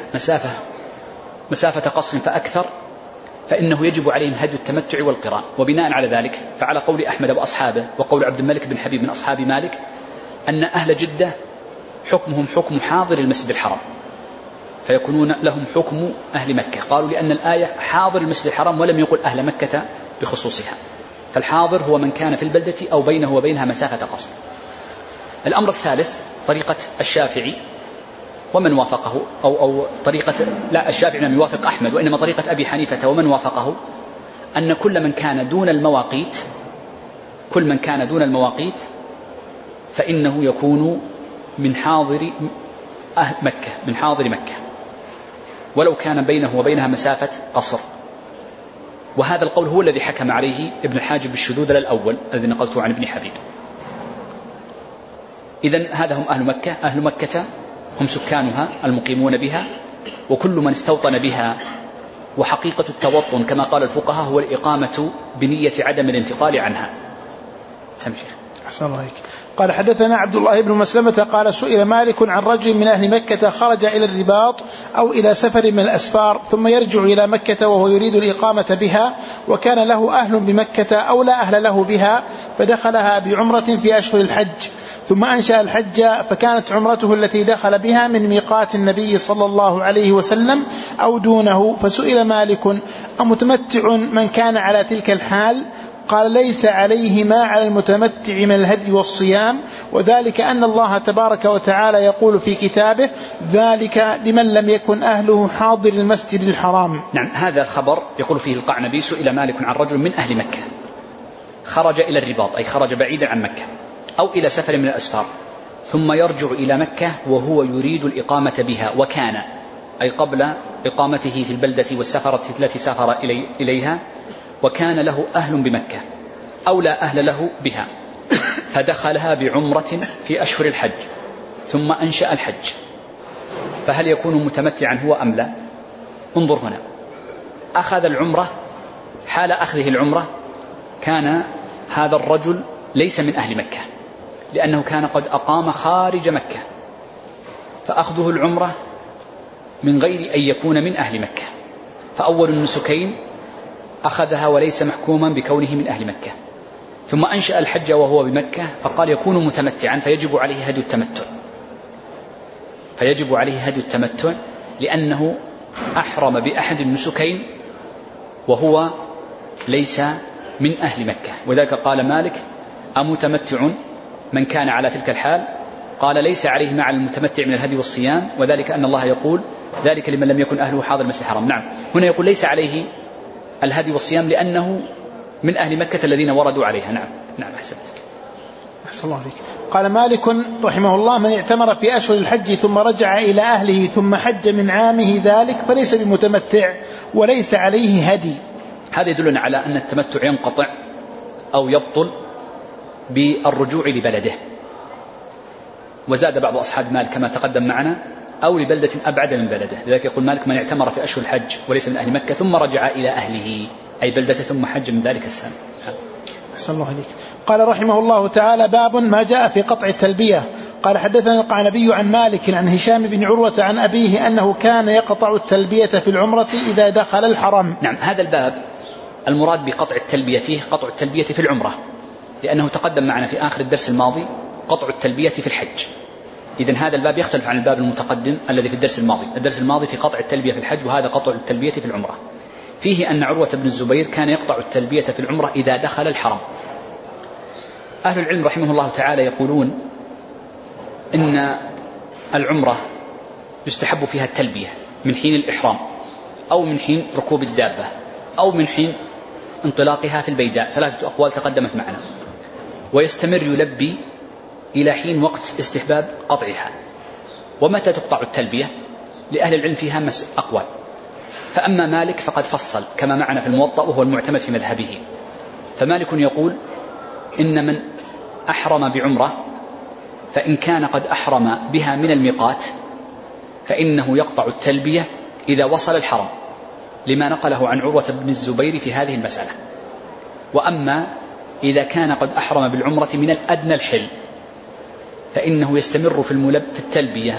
مسافة قصر فأكثر فإنه يجب عليهم هدي التمتع والقراء. وبناء على ذلك فعلى قول أحمد وأصحابه وقول عبد الملك بن حبيب من أصحاب مالك أن أهل جدة حكمهم حكم حاضر المسجد الحرام، فيكونون لهم حكم أهل مكة. قالوا لأن الآية حاضر المسجد الحرام ولم يقل أهل مكة بخصوصها، فالحاضر هو من كان في البلدة أو بينه وبينها مسافة قصر. الأمر الثالث طريقة الشافعي ومن وافقه أو طريقة لا الشافعي لم يوافق أحمد، وإنما طريقة أبي حنيفة ومن وافقه أن كل من كان دون المواقيت فإنه يكون من حاضر مكة، من حاضر مكة، ولو كان بينه وبينها مسافة قصر. وهذا القول هو الذي حكم عليه ابن الحاجب بالشذوذ الأول الذي نقلته عن ابن حبيب. إذن هذا هم أهل مكة. أهل مكة هم سكانها المقيمون بها، وكل من استوطن بها. وحقيقة التوطن كما قال الفقهاء هو الإقامة بنية عدم الانتقال عنها. سمع شيخ. أحسن الله عليك. قال حدثنا عبد الله بن مسلمة قال سئل مالك عن رجل من أهل مكة خرج إلى الرباط أو إلى سفر من الأسفار ثم يرجع إلى مكة وهو يريد الإقامة بها، وكان له أهل بمكة أو لا أهل له بها، فدخلها بعمرة في أشهر الحج ثم أنشأ الحج، فكانت عمرته التي دخل بها من ميقات النبي صلى الله عليه وسلم أو دونه. فسئل مالك أمتمتع من كان على تلك الحال؟ قال ليس عليه ما على المتمتع من الهدي والصيام، وذلك أن الله تبارك وتعالى يقول في كتابه ذلك لمن لم يكن أهله حاضر المسجد الحرام. نعم، هذا الخبر يقول فيه القعنبي سئل مالك عن رجل من أهل مكة خرج إلى الرباط أي خرج بعيدا عن مكة أو إلى سفر من الأسفار ثم يرجع إلى مكة وهو يريد الإقامة بها، وكان أي قبل إقامته في البلدة والسفرة التي سافر إليها، وكان له أهل بمكة أو لا أهل له بها، فدخلها بعمرة في أشهر الحج ثم أنشأ الحج، فهل يكون متمتعا هو أم لا؟ انظر هنا، أخذ العمرة، حال أخذه العمرة كان هذا الرجل ليس من أهل مكة لأنه كان قد أقام خارج مكة، فأخذه العمرة من غير أن يكون من أهل مكة، فأول النسكين أخذها وليس محكوما بكونه من أهل مكة، ثم أنشأ الحج وهو بمكة، فقال يكون متمتعا فيجب عليه هدي التمتع، لأنه أحرم بأحد النسكين وهو ليس من أهل مكة. وذلك قال مالك أمتمتع من كان على تلك الحال؟ قال ليس عليه مع المتمتع من الهدي والصيام، وذلك أن الله يقول ذلك لمن لم يكن أهله حاضر المسجد الحرام. نعم، هنا يقول ليس عليه الهدي والصيام لأنه من أهل مكة الذين وردوا عليها. نعم أحسنت. أحسن الله عليك. قال مالك رحمه الله من اعتمر في أشهر الحج ثم رجع إلى أهله ثم حج من عامه ذلك فليس بمتمتع وليس عليه هدي. هذا يدلنا على أن التمتع ينقطع أو يبطل بالرجوع لبلده. وزاد بعض أصحاب مالك كما تقدم معنا أو لبلدة أبعد من بلده، لذلك يقول مالك من اعتمر في أشهر الحج وليس من أهل مكة ثم رجع إلى أهله أي بلدة ثم حج من ذلك السنة. أحسن الله عليك. قال رحمه الله تعالى باب ما جاء في قطع التلبية. قال حدثنا القعنبي عن مالك عن هشام بن عروة عن أبيه أنه كان يقطع التلبية في العمرة إذا دخل الحرم. نعم، هذا الباب المراد بقطع التلبية فيه قطع التلبية في العمرة، لأنه تقدم معنا في آخر الدرس الماضي قطع التلبية في الحج. إذن هذا الباب يختلف عن الباب المتقدم الذي في الدرس الماضي. الدرس الماضي في قطع التلبية في الحج، وهذا قطع التلبية في العمرة. فيه أن عروة بن الزبير كان يقطع التلبية في العمرة إذا دخل الحرم. أهل العلم رحمه الله تعالى يقولون إن العمرة يستحب فيها التلبية من حين الإحرام أو من حين ركوب الدابة أو من حين انطلاقها في البيداء، ثلاثة أقوال تقدمت معنا، ويستمر يلبي إلى حين وقت استحباب قطعها. ومتى تقطع التلبية؟ لأهل العلم فيها أقوال، فأما مالك فقد فصل كما معنا في الموطأ وهو المعتمد في مذهبه. فمالك يقول إن من أحرم بعمرة فإن كان قد أحرم بها من الميقات فإنه يقطع التلبية إذا وصل الحرم، لما نقله عن عروة بن الزبير في هذه المسألة. وأما إذا كان قد أحرم بالعمرة من الأدنى الحل فإنه يستمر في التلبية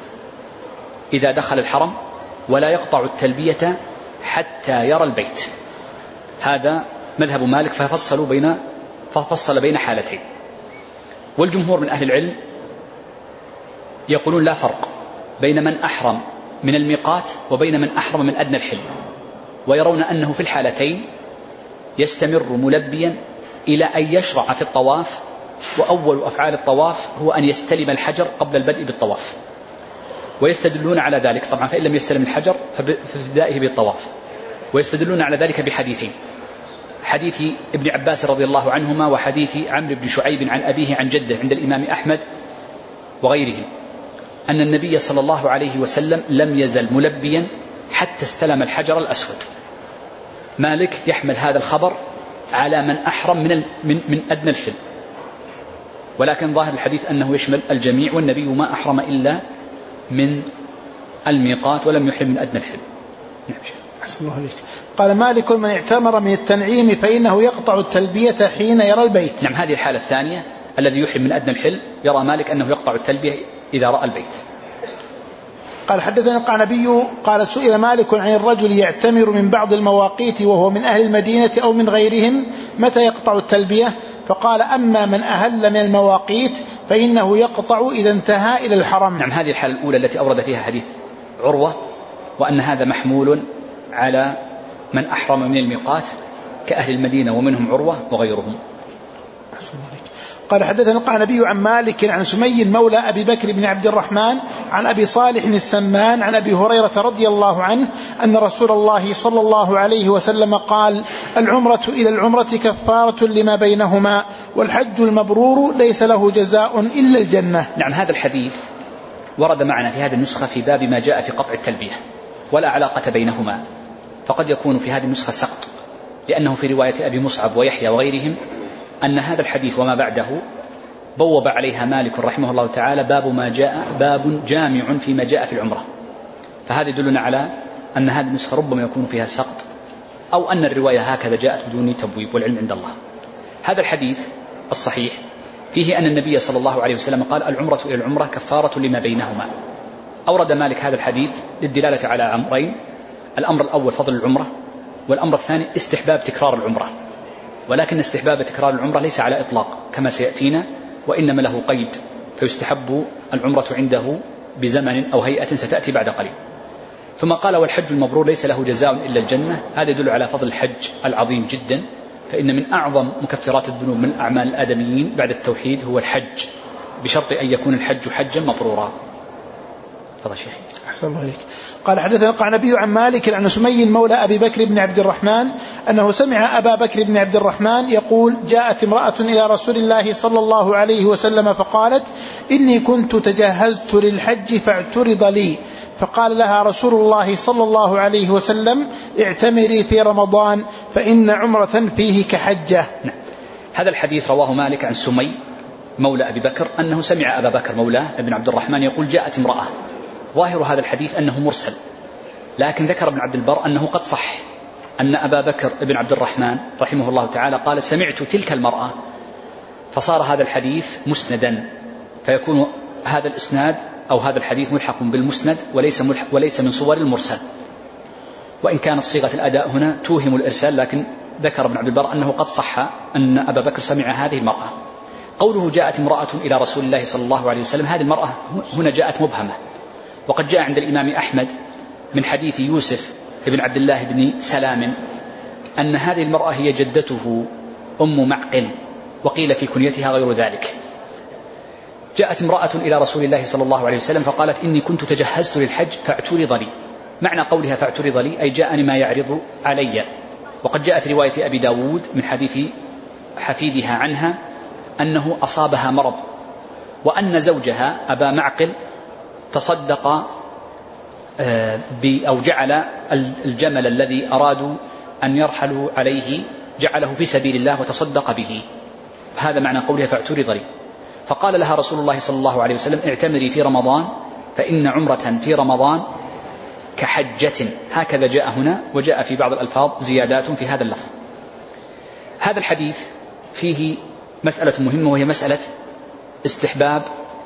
إذا دخل الحرم ولا يقطع التلبية حتى يرى البيت. هذا مذهب مالك، ففصل بين حالتين. والجمهور من أهل العلم يقولون لا فرق بين من أحرم من الميقات وبين من أحرم من أدنى الحل، ويرون أنه في الحالتين يستمر ملبيا إلى أن يشرع في الطواف، وأول أفعال الطواف هو أن يستلم الحجر قبل البدء بالطواف. ويستدلون على ذلك طبعا، فإن لم يستلم الحجر فبدائه بالطواف. ويستدلون على ذلك بحديثين: حديث ابن عباس رضي الله عنهما، وحديث عمرو بن شعيب عن أبيه عن جده عند الإمام أحمد وغيرهم، أن النبي صلى الله عليه وسلم لم يزل ملبيا حتى استلم الحجر الأسود. مالك يحمل هذا الخبر على من أحرم من أدنى الحل، ولكن ظاهر الحديث أنه يشمل الجميع، والنبي ما أحرم إلا من الميقات ولم يحرم من أدنى الحل. نعم. أحسن الله عليك. قال مالك من اعتمر من التنعيم فإنه يقطع التلبية حين يرى البيت. نعم، هذه الحالة الثانية الذي يحرم من أدنى الحل يرى مالك أنه يقطع التلبية إذا رأى البيت. قال حدثنا القعنبي قال سئل مالك عن الرجل يعتمر من بعض المواقيت وهو من أهل المدينة أو من غيرهم متى يقطع التلبية؟ فقال أما من أهل من المواقيت فإنه يقطع إذا انتهى إلى الحرم. نعم، هذه الحالة الأولى التي أورد فيها حديث عروة، وأن هذا محمول على من أحرم من الميقات كأهل المدينة ومنهم عروة وغيرهم. قال حدثنا القعنبي عن مالك عن سمي مولى أبي بكر بن عبد الرحمن عن أبي صالح السمان عن أبي هريرة رضي الله عنه أن رسول الله صلى الله عليه وسلم قال العمرة إلى العمرة كفارة لما بينهما والحج المبرور ليس له جزاء إلا الجنة. نعم، هذا الحديث ورد معنا في هذه النسخة في باب ما جاء في قطع التلبية ولا علاقة بينهما، فقد يكون في هذه النسخة سقط، لأنه في رواية أبي مصعب ويحيى وغيرهم أن هذا الحديث وما بعده بوب عليها مالك رحمه الله تعالى باب ما جاء، باب جامع فيما جاء في العمرة، فهذا يدلنا على أن هذه النسخة ربما يكون فيها سقط أو أن الرواية هكذا جاءت بدون تبويب، والعلم عند الله. هذا الحديث الصحيح فيه أن النبي صلى الله عليه وسلم قال العمرة إلى العمرة كفارة لما بينهما. أورد مالك هذا الحديث للدلالة على أمرين: الأمر الأول فضل العمرة، والأمر الثاني استحباب تكرار العمرة، ولكن استحباب تكرار العمرة ليس على إطلاق كما سيأتينا، وإنما له قيد، فيستحب العمرة عنده بزمن أو هيئة ستأتي بعد قليل. ثم قال والحج المبرور ليس له جزاء إلا الجنة. هذا يدل على فضل الحج العظيم جدا، فإن من أعظم مكفرات الذنوب من أعمال الآدميين بعد التوحيد هو الحج، بشرط أن يكون الحج حجا مبرورا. تفضل شيخي. أحسن الله عليك. قال حدثنا القعنبي عن مالك عن سمي مولى أبي بكر بن عبد الرحمن أنه سمع أبا بكر بن عبد الرحمن يقول جاءت امرأة إلى رسول الله صلى الله عليه وسلم فقالت إني كنت تجهزت للحج فاعترض لي، فقال لها رسول الله صلى الله عليه وسلم اعتمري في رمضان فإن عمرة فيه كحجة. هذا الحديث رواه مالك عن سمي مولى أبي بكر أنه سمع أبا بكر مولى ابن عبد الرحمن يقول جاءت امرأة. ظاهر هذا الحديث أنه مرسل، لكن ذكر ابن عبد البر أنه قد صح، أن أبا بكر ابن عبد الرحمن رحمه الله تعالى قال سمعت تلك المرأة، فصار هذا الحديث مسندا، فيكون هذا الإسناد أو هذا الحديث ملحق بالمسند وليس من صور المرسل، وإن كانت صيغة الأداء هنا توهم الإرسال، لكن ذكر ابن عبد البر أنه قد صح أن أبا بكر سمع هذه المرأة. قوله جاءت امرأة إلى رسول الله صلى الله عليه وسلم، هذه المرأة هنا جاءت مبهمة، وقد جاء عند الإمام أحمد من حديث يوسف بن عبد الله بن سلام أن هذه المرأة هي جدته أم معقل، وقيل في كنيتها غير ذلك. جاءت امرأة إلى رسول الله صلى الله عليه وسلم فقالت إني كنت تجهزت للحج فاعترض لي. معنى قولها فاعترض لي أي جاءني ما يعرض علي. وقد جاء في رواية أبي داود من حديث حفيدها عنها أنه أصابها مرض، وأن زوجها أبا معقل تصدق أو جعل الجمل الذي أرادوا أن يرحلوا عليه جعله في سبيل الله وتصدق به. هذا معنى قولها فاعترض لي. فقال لها رسول الله صلى الله عليه وسلم اعتمري في رمضان فإن عمرة في رمضان كحجة. هكذا جاء هنا، وجاء في بعض الألفاظ زيادات في هذا اللفظ. هذا الحديث فيه مسألة مهمة، وهي مسألة استحباب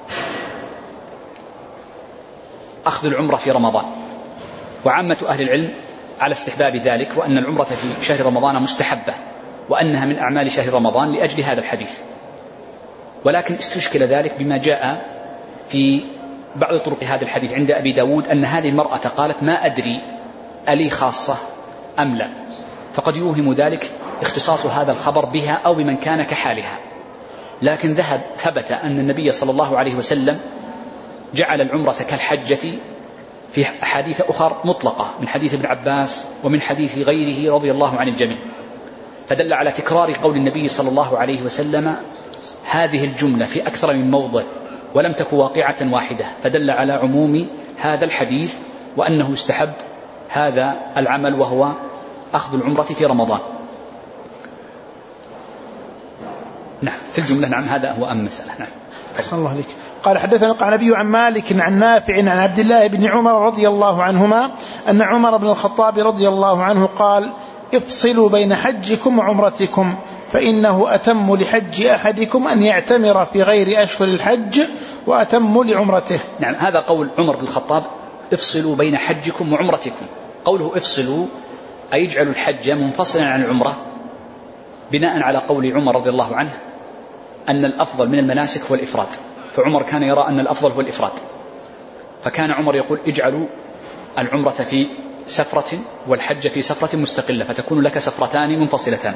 أخذ العمرة في رمضان، وعامة أهل العلم على استحباب ذلك، وأن العمرة في شهر رمضان مستحبة، وأنها من أعمال شهر رمضان لأجل هذا الحديث. ولكن استشكل ذلك بما جاء في بعض طرق هذا الحديث عند أبي داود أن هذه المرأة قالت ما أدري ألي خاصة أم لا، فقد يوهم ذلك اختصاص هذا الخبر بها أو بمن كان كحالها. لكن ثبت أن النبي صلى الله عليه وسلم جعل العمرة كالحجة في أحاديث أخرى مطلقة، من حديث ابن عباس ومن حديث غيره رضي الله عن الجميع، فدل على تكرار قول النبي صلى الله عليه وسلم هذه الجملة في أكثر من موضع ولم تكن واقعة واحدة، فدل على عموم هذا الحديث وأنه يستحب هذا العمل وهو أخذ العمرة في رمضان. نعم في الجملة. نعم هذا هو أهم مسألة. نعم. أحسن الله عليك. قال حدثنا القعنبي عن مالك عن نافع عن عبد الله بن عمر رضي الله عنهما أن عمر بن الخطاب رضي الله عنه قال افصلوا بين حجكم وعمرتكم فإنه أتم لحج أحدكم أن يعتمر في غير أشهر الحج وأتم لعمرته. نعم هذا قول عمر بن الخطاب افصلوا بين حجكم وعمرتكم. قوله افصلوا أي اجعلوا الحج منفصلا عن العمرة بناء على قول عمر رضي الله عنه أن الأفضل من المناسك هو الإفراد، فعمر كان يرى أن الأفضل هو الإفراد، فكان عمر يقول اجعلوا العمرة في سفرة والحج في سفرة مستقلة فتكون لك سفرتان منفصلتان.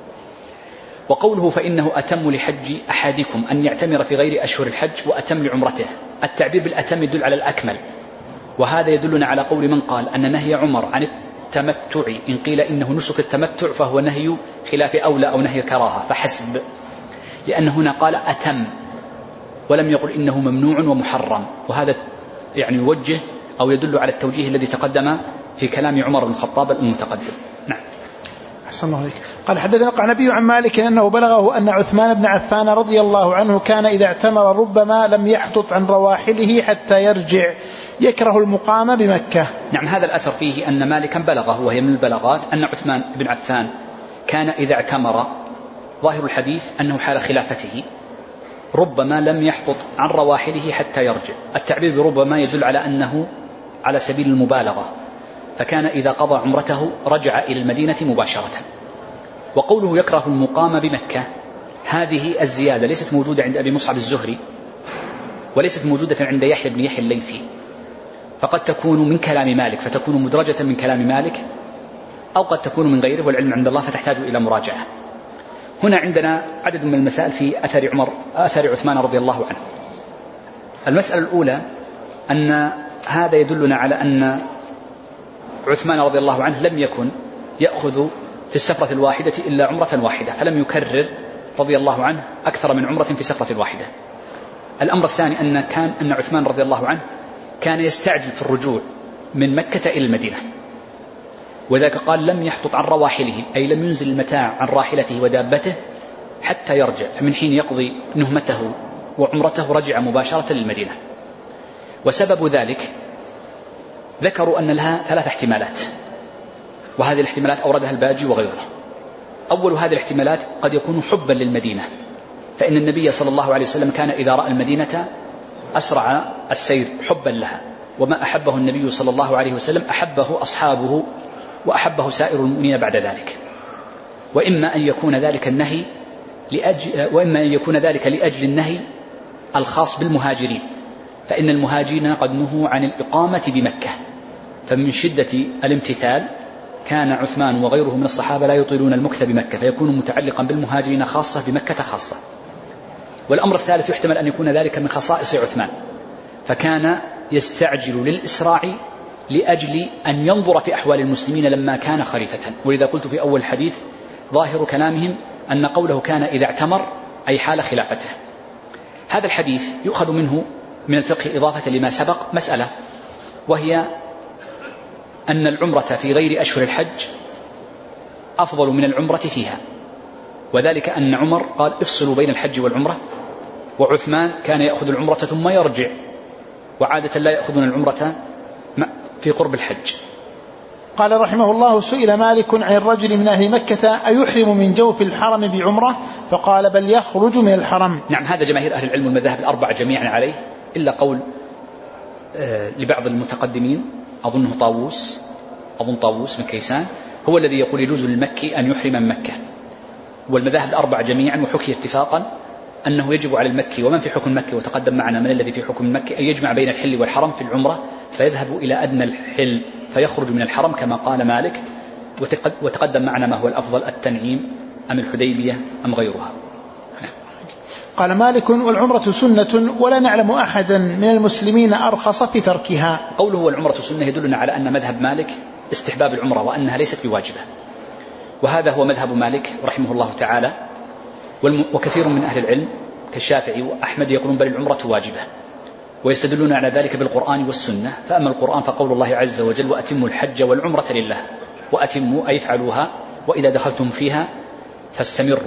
وقوله فإنه أتم لحج أحدكم أن يعتمر في غير أشهر الحج وأتم لعمرته، التعبير بالأتم يدل على الأكمل، وهذا يدلنا على قول من قال أن نهي عمر عن التمتع إن قيل إنه نسك التمتع فهو نهي خلاف أولى أو نهي كراهة فحسب، لأن هنا قال أتم ولم يقل إنه ممنوع ومحرم، وهذا يعني يوجه أو يدل على التوجيه الذي تقدم في كلام عمر بن الخطاب المتقدم. نعم. أحسن الله عليك. قال حدثنا القعنبي عن مالك أنه بلغه أن عثمان بن عفان رضي الله عنه كان إذا اعتمر ربما لم يحطط عن رواحله حتى يرجع يكره المقام بمكة. نعم هذا الأثر فيه أن مالكا بلغه وهي من البلاغات أن عثمان بن عفان كان إذا اعتمر ظاهر الحديث أنه حال خلافته ربما لم يحطط عن رواحله حتى يرجع، التعبير بربما يدل على أنه على سبيل المبالغة، فكان إذا قضى عمرته رجع إلى المدينة مباشرة. وقوله يكره المقام بمكة هذه الزيادة ليست موجودة عند أبي مصعب الزهري وليست موجودة عند يحيى بن يحيى الليثي، فقد تكون من كلام مالك فتكون مدرجة من كلام مالك أو قد تكون من غيره والعلم عند الله فتحتاج إلى مراجعة. هنا عندنا عدد من المسائل في أثر عثمان رضي الله عنه. المسألة الأولى أن هذا يدلنا على أن عثمان رضي الله عنه لم يكن يأخذ في السفرة الواحدة إلا عمرة واحدة، فلم يكرر رضي الله عنه أكثر من عمرة في سفرة واحدة. الأمر الثاني أن عثمان رضي الله عنه كان يستعجل في الرجوع من مكة إلى المدينة، وذلك قال لم يحطط عن رواحله أي لم ينزل المتاع عن راحلته ودابته حتى يرجع، فمن حين يقضي نهمته وعمرته رجع مباشرة للمدينة. وسبب ذلك ذكروا أن لها 3 احتمالات، وهذه الاحتمالات أوردها الباجي وغيره. أول هذه الاحتمالات قد يكون حبا للمدينة، فإن النبي صلى الله عليه وسلم كان إذا رأى المدينة أسرع السير حبا لها، وما أحبه النبي صلى الله عليه وسلم أحبه أصحابه وأحبه سائر المؤمنين بعد ذلك. وإما أن يكون ذلك لأجل النهي الخاص بالمهاجرين، فإن المهاجرين قد نهوا عن الإقامة بمكة، فمن شدة الامتثال كان عثمان وغيره من الصحابة لا يطيلون المكث بمكة، فيكون متعلقا بالمهاجرين خاصة بمكة خاصة. والأمر الثالث يحتمل أن يكون ذلك من خصائص عثمان، فكان يستعجل للإسراع لأجل أن ينظر في أحوال المسلمين لما كان خليفة. ولذا قلت في أول الحديث ظاهر كلامهم أن قوله كان إذا اعتمر أي حال خلافته. هذا الحديث يؤخذ منه من الفقه إضافة لما سبق مسألة، وهي أن العمرة في غير أشهر الحج أفضل من العمرة فيها، وذلك أن عمر قال افصلوا بين الحج والعمرة، وعثمان كان يأخذ العمرة ثم يرجع، وعادة لا يأخذون العمرة في قرب الحج. قال رحمه الله سئل مالك عن الرجل من أهل مكة أيحرم من جوف الحرم بعمرة؟ فقال بل يخرج من الحرم. نعم هذا جماهير أهل العلم والمذاهب الأربعة جميعا عليه، إلا قول لبعض المتقدمين أظن طاووس من كيسان هو الذي يقول يجوز للمكي أن يحرم من مكة، والمذاهب الأربعة جميعا وحكي اتفاقا أنه يجب على المكي ومن في حكم مكة، وتقدم معنا من الذي في حكم مكة، أن يجمع بين الحل والحرم في العمرة فيذهب إلى أدنى الحل فيخرج من الحرم كما قال مالك، وتقدم معنا ما هو الأفضل التنعيم أم الحديبية أم غيرها. قال مالك والعمرة سنة ولا نعلم أحدا من المسلمين أرخص في تركها. قوله والعمرة سنة يدلنا على أن مذهب مالك استحباب العمرة وأنها ليست بواجبة، وهذا هو مذهب مالك رحمه الله تعالى، وكثير من أهل العلم كالشافعي وأحمد يقولون بل العمرة واجبة، ويستدلون على ذلك بالقرآن والسنة. فأما القرآن فقول الله عز وجل وأتموا الحج والعمرة لله، وأتموا أي افعلوها، وإذا دخلتم فيها فاستمروا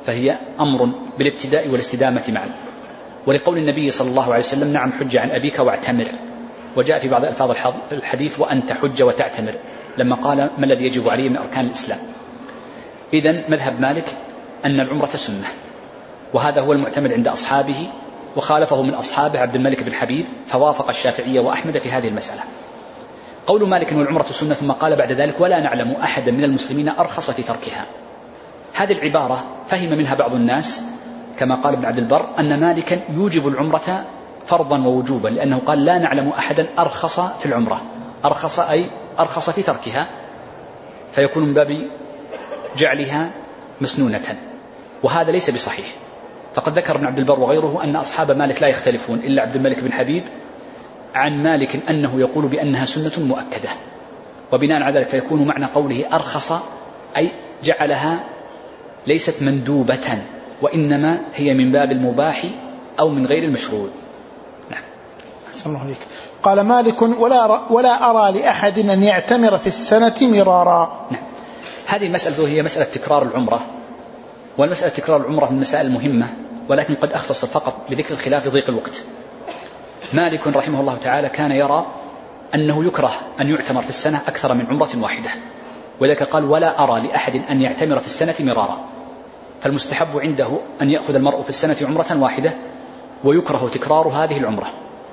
فهي أمر بالابتداء والاستدامة معا. ولقول النبي صلى الله عليه وسلم نعم حج عن أبيك واعتمر، وجاء في بعض ألفاظ الحديث وأن تحج وتعتمر لما قال ما الذي يجب عليه من أركان الإسلام. إذن مذهب مالك أن العمرة سنة، وهذا هو المعتمد عند أصحابه، وخالفه من أصحابه عبد الملك بن حبيب، فوافق الشافعية وأحمد في هذه المسألة. قول مالك والعمرة سنة ثم قال بعد ذلك ولا نعلم أحدا من المسلمين أرخص في تركها، هذه العبارة فهم منها بعض الناس كما قال ابن عبد البر أن مالكا يوجب العمرة فرضا ووجوبا، لأنه قال لا نعلم أحدا أرخص في العمرة، أرخص أي أرخص في تركها، فيكون من باب جعلها مسنونة، وهذا ليس بصحيح. فقد ذكر ابن عبد البر وغيره أن أصحاب مالك لا يختلفون إلا عبد الملك بن حبيب عن مالك أنه يقول بأنها سنة مؤكدة، وبناء على ذلك فيكون معنى قوله أرخص أي جعلها ليست مندوبة، وإنما هي من باب المباح أو من غير المشروع. نعم. أحسن الله عليك. قال مالك ولا أرى لأحد أن يعتمر في السنة مرارا. نعم. هذه المسألة هي مسألة تكرار العمرة، والمسألة تكرار العمرة من المسائل المهمة، ولكن قد أختصر فقط بذكر الخلاف ضيق الوقت. مالك رحمه الله تعالى كان يرى أنه يكره أن يعتمر في السنة أكثر من عمرة واحدة، وذلك قال ولا أرى لأحد أن يعتمر في السنة مرارا، فالمستحب عنده أن يأخذ المرء في السنة عمرة واحدة، ويكره تكرار هذه العمرة،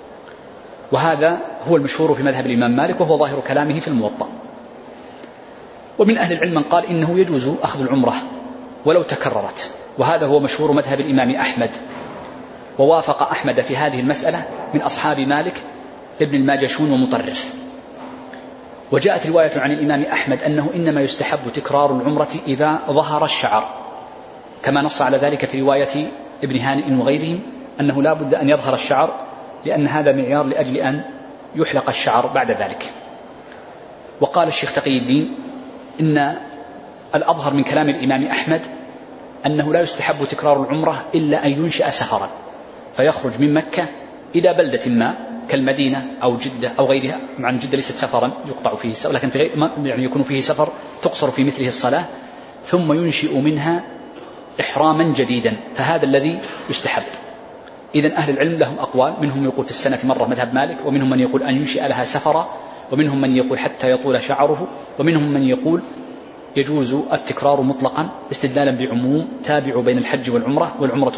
وهذا هو المشهور في مذهب الإمام مالك، وهو ظاهر كلامه في الموطأ. ومن أهل العلم من قال إنه يجوز أخذ العمرة ولو تكررت، وهذا هو مشهور مذهب الإمام أحمد، ووافق أحمد في هذه المسألة من أصحاب مالك ابن الماجشون ومطرف. وجاءت رواية عن الإمام أحمد أنه إنما يستحب تكرار العمرة إذا ظهر الشعر، كما نص على ذلك في رواية ابن هانئ وغيرهم أنه لا بد أن يظهر الشعر، لأن هذا معيار لأجل أن يحلق الشعر بعد ذلك. وقال الشيخ تقي الدين إن الأظهر من كلام الإمام أحمد أنه لا يستحب تكرار العمرة إلا أن ينشأ سفرا، فيخرج من مكة إلى بلدة ما كالمدينة أو جدة أو غيرها، مع أن جدة ليست سفرا يقطع فيه السفر، لكن في يعني يكون فيه سفر تقصر في مثله الصلاة، ثم ينشئ منها إحراما جديدا، فهذا الذي يستحب. إذن أهل العلم لهم أقوال، منهم يقول في السنة مرة مذهب مالك، ومنهم من يقول أن ينشئ لها سفرا، ومنهم من يقول حتى يطول شعره، ومنهم من يقول يجوز التكرار مطلقا استدلالا بعموم تابع بين الحج والعمرة،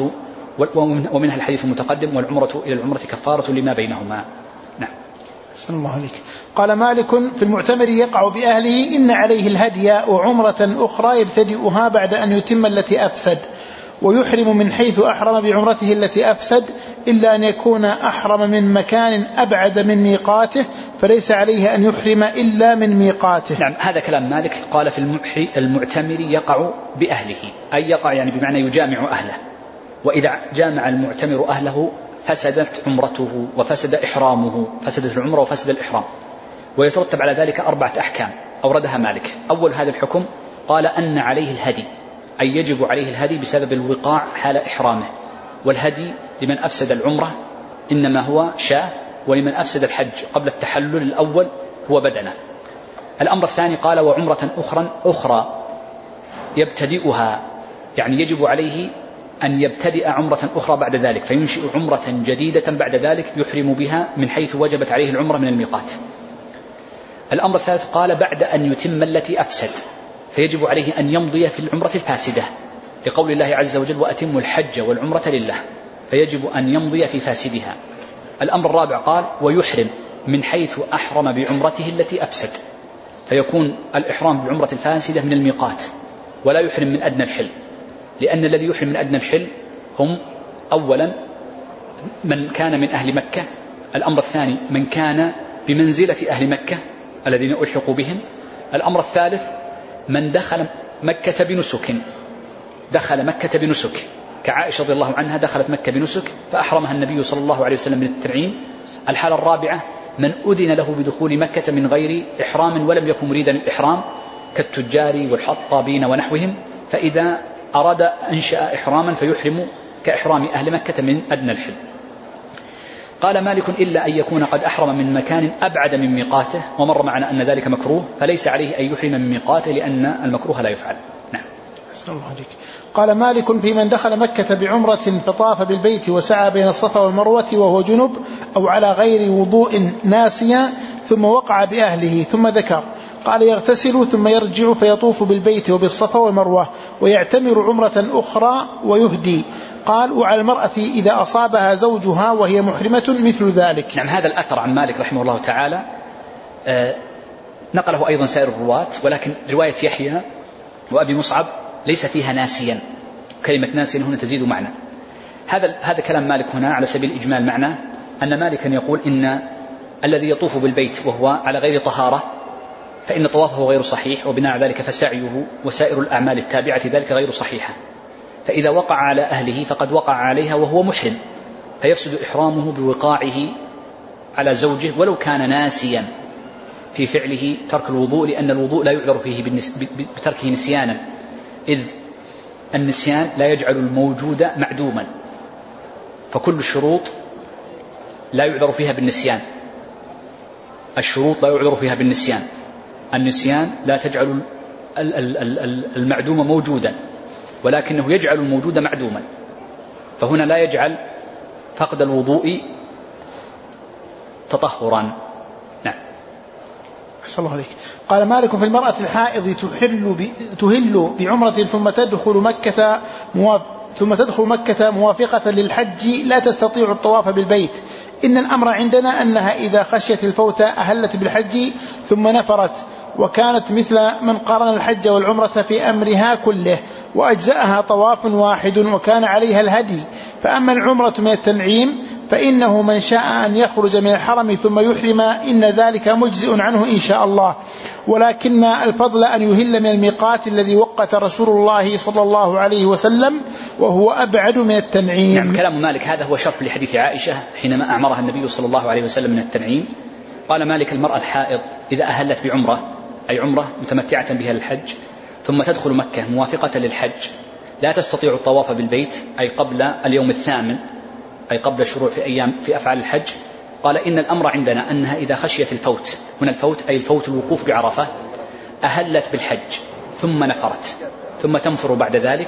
ومنها الحديث المتقدم والعمرة إلى العمرة كفارة لما بينهما. نعم. أحسن الله عليك. قال مالك في المعتمر يقع بأهله إن عليه الهدي وعمرة أخرى يبتدئها بعد أن يتم التي أفسد، ويحرم من حيث أحرم بعمرته التي أفسد، إلا أن يكون أحرم من مكان أبعد من ميقاته، فليس عليه أن يحرم إلا من ميقاته. نعم. هذا كلام مالك. قال في المعتمر يقع بأهله، أي يقع يعني بمعنى يجامع أهله، وإذا جامع المعتمر أهله فسدت عمرته وفسد إحرامه، فسدت العمرة وفسد الإحرام، ويترتب على ذلك 4 أحكام أوردها مالك. أول هذا الحكم قال أن عليه الهدي، أي يجب عليه الهدي بسبب الوقاع حال إحرامه، والهدي لمن أفسد العمرة إنما هو شاة، ولمن أفسد الحج قبل التحلل الأول هو بدنه. الأمر الثاني قال وعمرة أخرى يبتدئها، يعني يجب عليه أن يبتدئ عمرة أخرى بعد ذلك، فينشئ عمرة جديدة بعد ذلك يحرم بها من حيث وجبت عليه العمرة من الميقات. الأمر الثالث قال بعد أن يتم التي أفسد، فيجب عليه أن يمضي في العمرة الفاسدة، لقول الله عز وجل وأتموا الحج والعمرة لله، فيجب أن يمضي في فاسدها. الأمر الرابع قال ويحرم من حيث أحرم بعمرته التي أفسد، فيكون الإحرام بعمرة الفاسدة من الميقات، ولا يحرم من أدنى الحل، لأن الذي يحرم من أدنى الحل هم أولا من كان من أهل مكة، الأمر الثاني من كان بمنزلة أهل مكة الذين ألحقوا بهم، الأمر الثالث من دخل مكة بنسك، كعائشة رضي الله عنها دخلت مكة بنسك فأحرمها النبي صلى الله عليه وسلم من التنعيم. الحالة الرابعة من أذن له بدخول مكة من غير إحرام ولم يكن مريدا الإحرام كالتجار والحطابين ونحوهم، فإذا أراد أنشأ إحراما فيحرم كإحرام أهل مكة من أدنى الحل. قال مالك إلا أن يكون قد أحرم من مكان أبعد من ميقاته، ومر معنا أن ذلك مكروه، فليس عليه أن يحرم من ميقاته لأن المكروه لا يفعل. نعم. قال مالك في من دخل مكة بعمرة فطاف بالبيت وسعى بين الصفا والمروة وهو جنب أو على غير وضوء ناسيا ثم وقع بأهله ثم ذكر، قال يغتسل ثم يرجع فيطوف بالبيت وبالصفا والمروة ويعتمر عمرة أخرى ويهدي. قال وعلى المرأة إذا أصابها زوجها وهي محرمة مثل ذلك. نعم، هذا الأثر عن مالك رحمه الله تعالى نقله أيضا سائر الرواة، ولكن رواية يحيى وأبي مصعب ليس فيها ناسيا، كلمة ناسيا هنا تزيد معنى. هذا كلام مالك هنا على سبيل الإجمال، معناه أن مالكا يقول إن الذي يطوف بالبيت وهو على غير طهارة فإن طوافه غير صحيح، وبناء ذلك فسعيه وسائر الأعمال التابعة ذلك غير صحيحة، فإذا وقع على أهله فقد وقع عليها وهو محرم، فيفسد إحرامه بوقاعه على زوجه ولو كان ناسيا في فعله ترك الوضوء، لأن الوضوء لا يعذر فيه بتركه نسيانا، إذ النسيان لا يجعل الموجود معدوما، فكل الشروط لا يعذر فيها بالنسيان، الشروط لا يعذر فيها بالنسيان، النسيان لا تجعل المعدوم موجودا، ولكنه يجعل الموجود معدوما، فهنا لا يجعل فقد الوضوء تطهرا. نعم. أحسن الله عليك. قال مالك في المرأة الحائض تهل بعمرة ثم تدخل مكة موافقة للحج لا تستطيع الطواف بالبيت، إن الأمر عندنا أنها إذا خشيت الفوت أهلت بالحج ثم نفرت، وكانت مثل من قارن الحج والعمرة في أمرها كله، وأجزأها طواف واحد وكان عليها الهدي. فأما العمرة من التنعيم فإنه من شاء أن يخرج من الحرم ثم يحرم إن ذلك مجزئ عنه إن شاء الله، ولكن الفضل أن يهل من الميقات الذي وقت رسول الله صلى الله عليه وسلم وهو أبعد من التنعيم. نعم، كلام مالك هذا هو شرح لحديث عائشة حينما أعمرها النبي صلى الله عليه وسلم من التنعيم. قال مالك المرأة الحائض إذا أهلت بعمرة، أي عمرة متمتعة بها للحج، ثم تدخل مكة موافقة للحج لا تستطيع الطواف بالبيت، أي قبل اليوم الثامن، أي قبل الشروع في أفعال الحج، قال إن الأمر عندنا أنها إذا خشيت الفوت، هنا الفوت أي الفوت الوقوف بعرفة، أهلت بالحج ثم نفرت، ثم تنفر بعد ذلك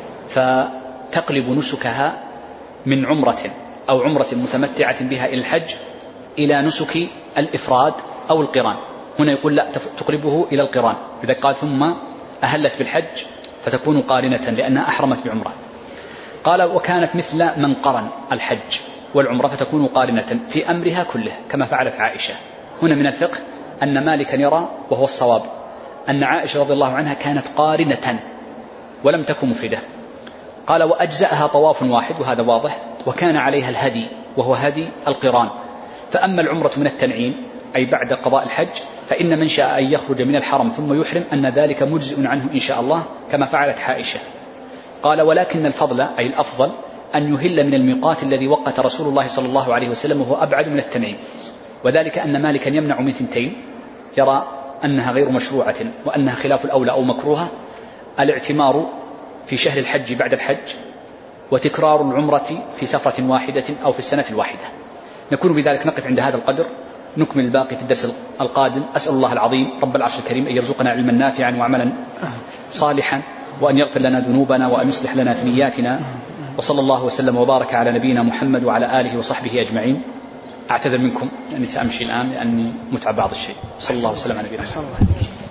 فتقلب نسكها من عمرة أو عمرة متمتعة بها إلى الحج إلى نسك الإفراد أو القران. هنا يقول لا، تقربه إلى القران، إذا قال ثم أهلت بالحج فتكون قارنة لأنها أحرمت بعمرة. قال وكانت مثل من قرن الحج والعمرة فتكون قارنة في أمرها كله كما فعلت عائشة. هنا من الفقه أن مالكا يرى وهو الصواب أن عائشة رضي الله عنها كانت قارنة ولم تكن مفردة. قال وأجزأها طواف واحد، وهذا واضح، وكان عليها الهدي وهو هدي القران. فأما العمرة من التنعيم أي بعد قضاء الحج فإن من شاء أن يخرج من الحرم ثم يحرم أن ذلك مجزئ عنه إن شاء الله كما فعلت عائشة. قال ولكن الفضل أي الأفضل أن يهل من الميقات الذي وقت رسول الله صلى الله عليه وسلم وهو أبعد من التنعيم، وذلك أن مالكا يمنع من ثنتين، يرى أنها غير مشروعة وأنها خلاف الأولى أو مكروهة: الاعتمار في شهر الحج بعد الحج، وتكرار العمرة في سفرة واحدة أو في السنة الواحدة. نكون بذلك نقف عند هذا القدر، نكمل الباقي في الدرس القادم. أسأل الله العظيم رب العرش الكريم أن يرزقنا علما نافعا وعملا صالحا، وأن يغفر لنا ذنوبنا وأن يصلح لنا في نياتنا، وصلى الله وسلم وبارك على نبينا محمد وعلى آله وصحبه أجمعين. أعتذر منكم أني سأمشي الآن لأني متعب بعض الشيء. صلى الله وسلم على نبينا محمد.